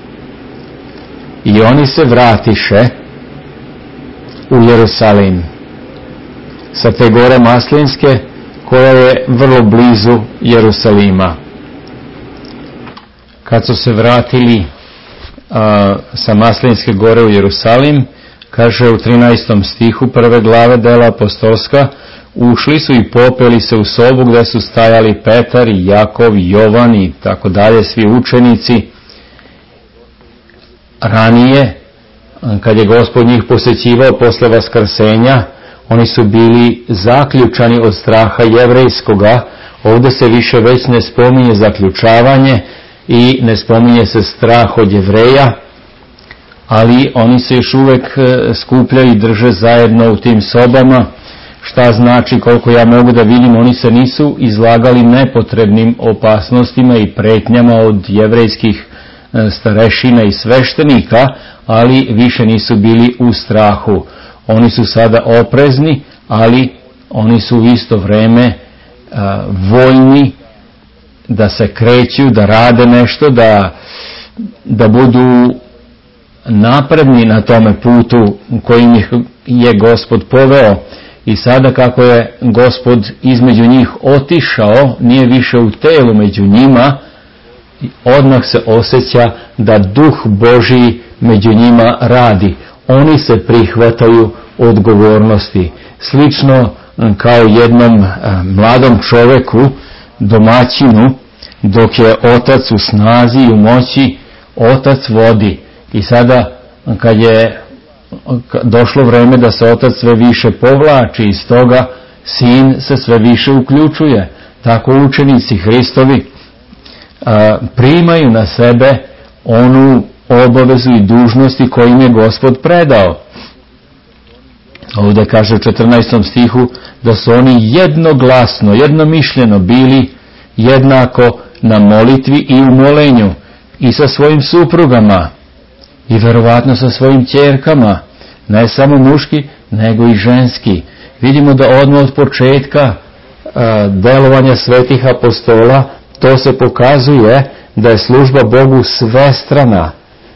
I oni se vratiše u Jerusalim sa te gore Maslinske, koja je vrlo blizu Jerusalima. Kad su se vratili a, sa Maslinske gore u Jerusalim, kaže u trinaestom stihu prve glave dela apostolska, ušli su i popeli se u sobu gdje su stajali Petar i Jakov i Jovan i tako dalje, svi učenici. Ranije, kad je Gospod njih posjećivao posle vaskrsenja, oni su bili zaključani od straha jevrejskoga. Ovdje se više već ne spominje zaključavanje i ne spominje se strah od Jevreja, ali oni se još uvijek skupljaju i drže zajedno u tim sobama. Šta znači, koliko ja mogu da vidim, oni se nisu izlagali nepotrebnim opasnostima i pretnjama od jevrejskih starešina i sveštenika, ali više nisu bili u strahu. Oni su sada oprezni, ali oni su u isto vrijeme a, voljni da se kreću, da rade nešto, da, da budu napredni na tome putu kojim ih je Gospod poveo. I sada kako je Gospod između njih otišao, nije više u telu među njima, odmah se osjeća da Duh Božji među njima radi. Oni se prihvataju odgovornosti. Slično kao jednom mladom čovjeku, domaćinu, dok je otac u snazi i u moći, otac vodi. I sada kad je došlo vrijeme da se otac sve više povlači iz toga, sin se sve više uključuje. Tako učenici Hristovi a, primaju na sebe onu obavezu i dužnosti koju im je Gospod predao. Ovdje kaže u četrnaestom stihu da su oni jednoglasno, jednomišljeno bili jednako na molitvi i u molenju i sa svojim suprugama i verovatno sa svojim ćerkama, ne samo muški nego i ženski. Vidimo da odmah od početka a, delovanja svetih apostola to se pokazuje da je služba Bogu svestrana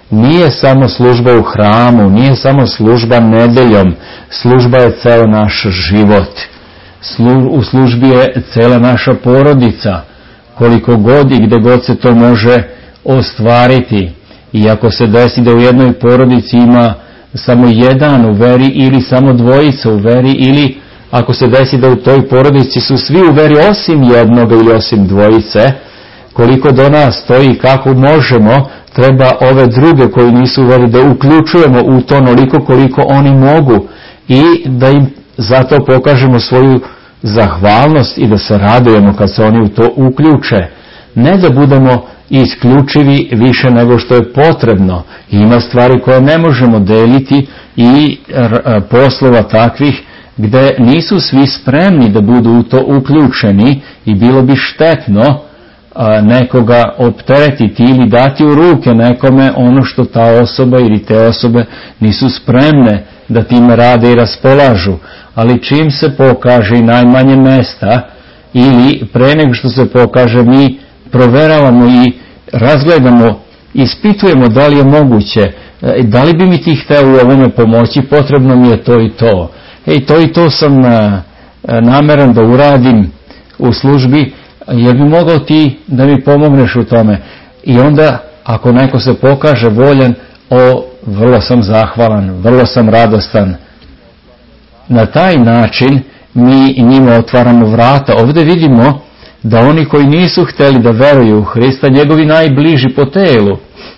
nije samo služba u hramu, nije samo služba nedeljom, služba je ceo naš život. U službi je cela naša porodica, koliko god i gde god se to može ostvariti. I ako se desi da u jednoj porodici ima samo jedan u veri ili samo dvojica u veri, ili ako se desi da u toj porodici su svi u veri osim jednoga ili osim dvojice, koliko do nas stoji, kako možemo, treba ove druge koji nisu u veri da uključujemo u to onoliko koliko oni mogu i da im zato pokažemo svoju zahvalnost i da se radujemo kad se oni u to uključe. Ne da budemo isključivi više nego što je potrebno. Ima stvari koje ne možemo deliti i poslova takvih gde nisu svi spremni da budu u to uključeni i bilo bi štetno nekoga opteretiti ili dati u ruke nekome ono što ta osoba ili te osobe nisu spremne da time rade i raspolažu. Ali čim se pokaže i najmanje mesta ili pre nego što se pokaže, mi proveravamo i razgledamo, ispitujemo da li je moguće, da li bi mi ti hteo u ovome pomoći, potrebno mi je to i to. Ej, to i to sam nameran da uradim u službi, jer bi mogao ti da mi pomogneš u tome. I onda, ako neko se pokaže voljan, o, vrlo sam zahvalan, vrlo sam radostan. Na taj način mi njima otvaramo vrata. Ovdje vidimo da oni koji nisu hteli da veruju u Hrista, njegovi najbliži po telu,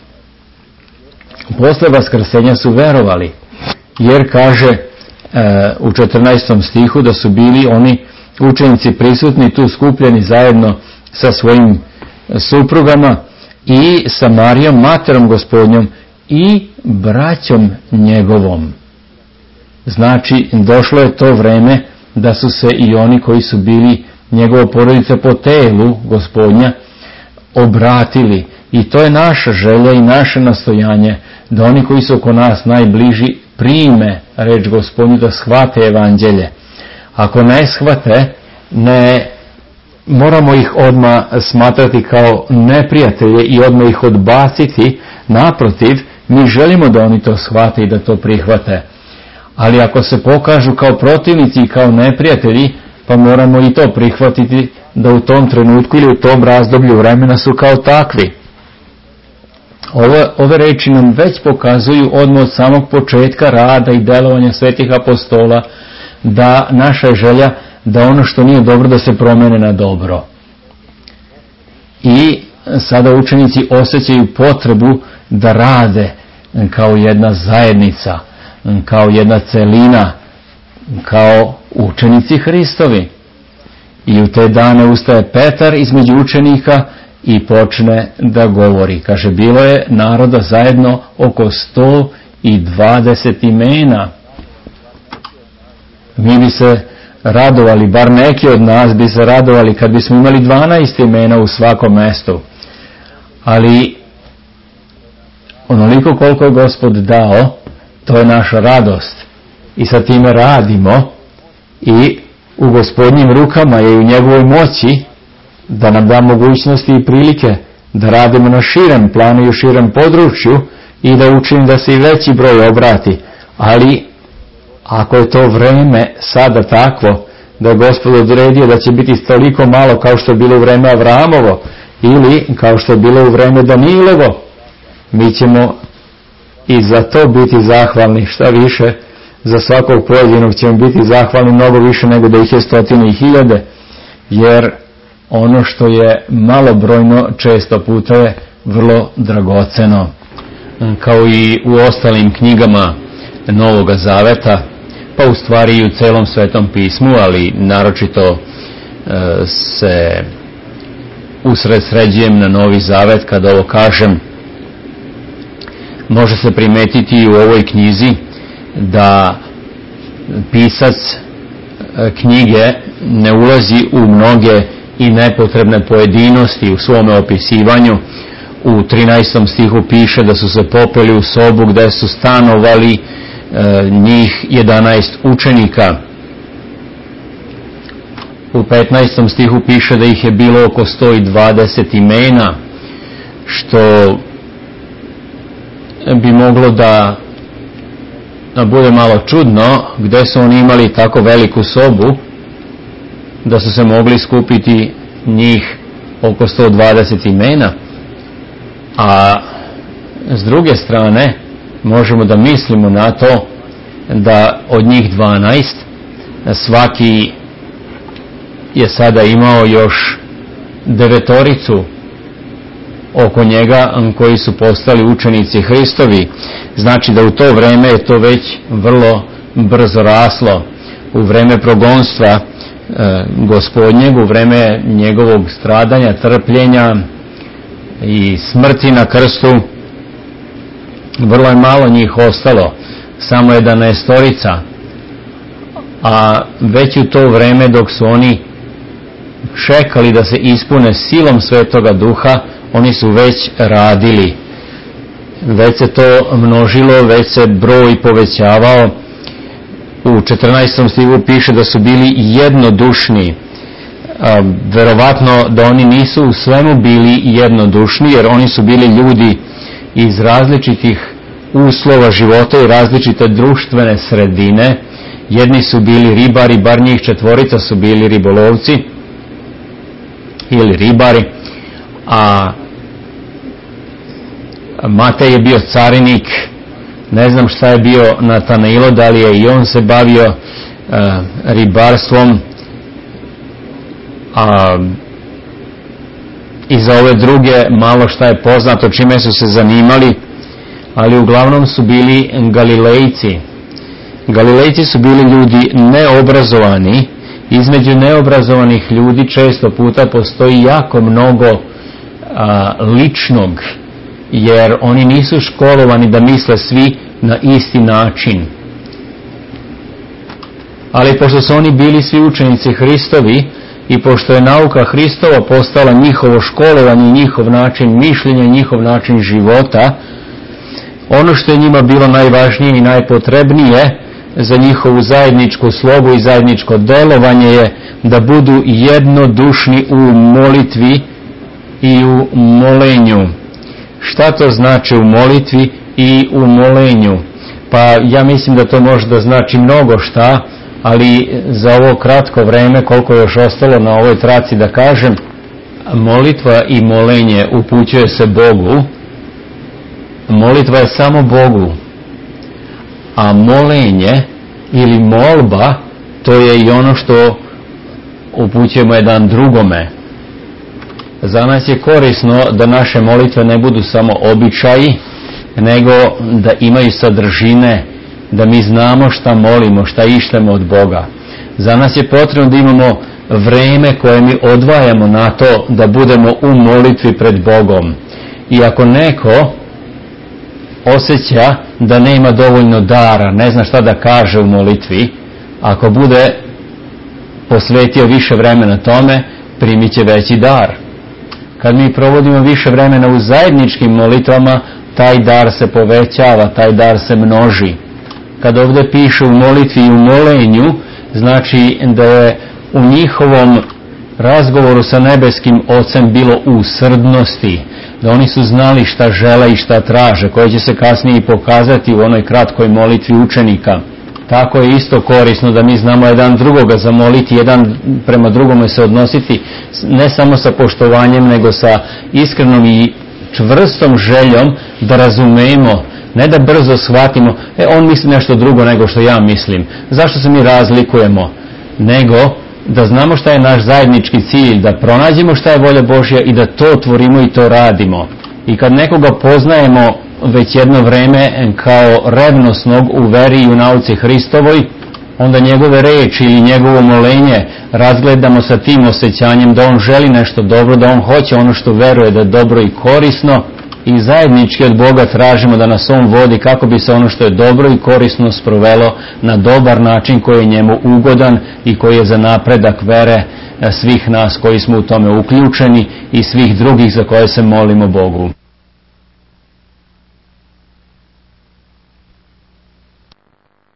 posle vaskrsenja su verovali. Jer kaže e, u četrnaestom stihu da su bili oni učenici prisutni tu skupljeni zajedno sa svojim suprugama i sa Marijom, materom Gospodnjom i braćom njegovom. Znači, došlo je to vreme da su se i oni koji su bili njegova porodica po telu Gospodnja obratili. I to je naša želja i naše nastojanje, da oni koji su oko nas najbliži prime reč Gospodnju, da shvate evanđelje. Ako ne shvate, ne moramo ih odmah smatrati kao neprijatelje i odmah ih odbaciti. Naprotiv, mi želimo da oni to shvate i da to prihvate. Ali ako se pokažu kao protivnici i kao neprijatelji, pa moramo i to prihvatiti da u tom trenutku ili u tom razdoblju vremena su kao takvi. Ove, ove reči nam već pokazuju odmah od samog početka rada i delovanja svetih apostola da naša je želja da ono što nije dobro da se promene na dobro. I sada učenici osjećaju potrebu da rade kao jedna zajednica, kao jedna celina, kao učenici Hristovi. I u te dane ustaje Petar između učenika i počne da govori. Kaže, bilo je naroda zajedno oko sto dvadeset imena. Mi bi se radovali, bar neki od nas bi se radovali kad bismo imali dvanaest imena u svakom mestu. Ali onoliko koliko je Gospod dao, to je naša radost. I sa time radimo i u Gospodnjim rukama je i u njegovoj moći da nam da mogućnosti i prilike da radimo na širem planu i u širem području i da učinimo da se i veći broj obrati. Ali ako je to vreme sada takvo da je Gospod odredio da će biti toliko malo kao što je bilo u vreme Avramovo ili kao što je bilo u vreme Danilovo, mi ćemo i za to biti zahvalni. Šta više, za svakog pojedinog ćemo biti zahvalni mnogo više nego da ih je stotine i hiljade, jer ono što je malobrojno često puta je vrlo dragoceno. Kao i u ostalim knjigama Novoga Zaveta, pa u stvari i u celom Svetom pismu, ali naročito e, se usredsređujem na Novi Zavet kad ovo kažem, može se primetiti i u ovoj knjizi da pisac knjige ne ulazi u mnoge i nepotrebne pojedinosti u svome opisivanju. U trinaestom stihu piše da su se popeli u sobu gde su stanovali e, njih jedanaest učenika. U petnaestom stihu piše da ih je bilo oko sto dvadeset imena, što bi moglo da, da bude malo čudno, gde su oni imali tako veliku sobu da su se mogli skupiti njih oko sto dvadeset imena, a s druge strane možemo da mislimo na to da od njih dvanaest svaki je sada imao još devetoricu oko njega koji su postali učenici Hristovi. Znači da u to vreme je to već vrlo brzo raslo. U vreme progonstva e, gospodnjeg, u vreme njegovog stradanja, trpljenja i smrti na krstu, vrlo je malo njih ostalo, samo jedanaestorica. A već u to vreme dok su oni čekali da se ispune silom Svetoga Duha, oni su već radili. Već se to množilo, već se broj povećavao. U četrnaestom stihu piše da su bili jednodušni. A, verovatno da oni nisu u svemu bili jednodušni, jer oni su bili ljudi iz različitih uslova života i različite društvene sredine. Jedni su bili ribari, bar njih četvorica su bili ribolovci ili ribari, a Matej je bio carinik. Ne znam šta je bio Natanailo, da li je i on se bavio e, ribarstvom, a i za ove druge malo šta je poznato čime su se zanimali, ali uglavnom su bili Galilejci. Galilejci su bili ljudi neobrazovani. Između neobrazovanih ljudi često puta postoji jako mnogo a, ličnog, jer oni nisu školovani da misle svi na isti način. Ali pošto su oni bili svi učenici Hristovi i pošto je nauka Hristova postala njihovo školovanje, njihov način mišljenja, njihov način života, ono što je njima bilo najvažnije i najpotrebnije za njihovu zajedničku slogu i zajedničko delovanje je da budu jednodušni u molitvi i u molenju. Šta to znači u molitvi i u molenju? Pa ja mislim da to može da znači mnogo šta, ali za ovo kratko vreme koliko je još ostalo na ovoj traci da kažem, molitva i molenje upućuje se Bogu. Molitva je samo Bogu, a molenje ili molba to je i ono što upućujemo jedan drugome. Za nas je korisno da naše molitve ne budu samo običaji, nego da imaju sadržine, da mi znamo šta molimo, šta išćemo od Boga. Za nas je potrebno da imamo vreme koje mi odvajamo na to da budemo u molitvi pred Bogom. I ako neko osjeća da nema dovoljno dara, ne zna šta da kaže u molitvi, ako bude posvetio više vremena tome, primit će veći dar. Kad mi provodimo više vremena u zajedničkim molitvama, taj dar se povećava, taj dar se množi. Kad ovdje piše u molitvi i u molenju, znači da je u njihovom razgovoru sa nebeskim Ocem bilo usrdnosti, da oni su znali šta žele i šta traže, koje će se kasnije i pokazati u onoj kratkoj molitvi učenika. Tako je isto korisno da mi znamo jedan drugoga zamoliti, jedan prema drugome se odnositi, ne samo sa poštovanjem, nego sa iskrenom i čvrstom željom da razumemo, ne da brzo shvatimo, e on misli nešto drugo nego što ja mislim, zašto se mi razlikujemo, nego da znamo šta je naš zajednički cilj, da pronađemo šta je volja Božja i da to tvorimo i to radimo. I kad nekoga poznajemo već jedno vreme kao revnosnog u veri i u nauci Hristovoj, onda njegove reči ili njegovo molenje razgledamo sa tim osjećanjem da on želi nešto dobro, da on hoće ono što veruje da je dobro i korisno, i zajednički od Boga tražimo da nas on vodi kako bi se ono što je dobro i korisno sprovelo na dobar način koji je njemu ugodan i koji je za napredak vere svih nas koji smo u tome uključeni i svih drugih za koje se molimo Bogu.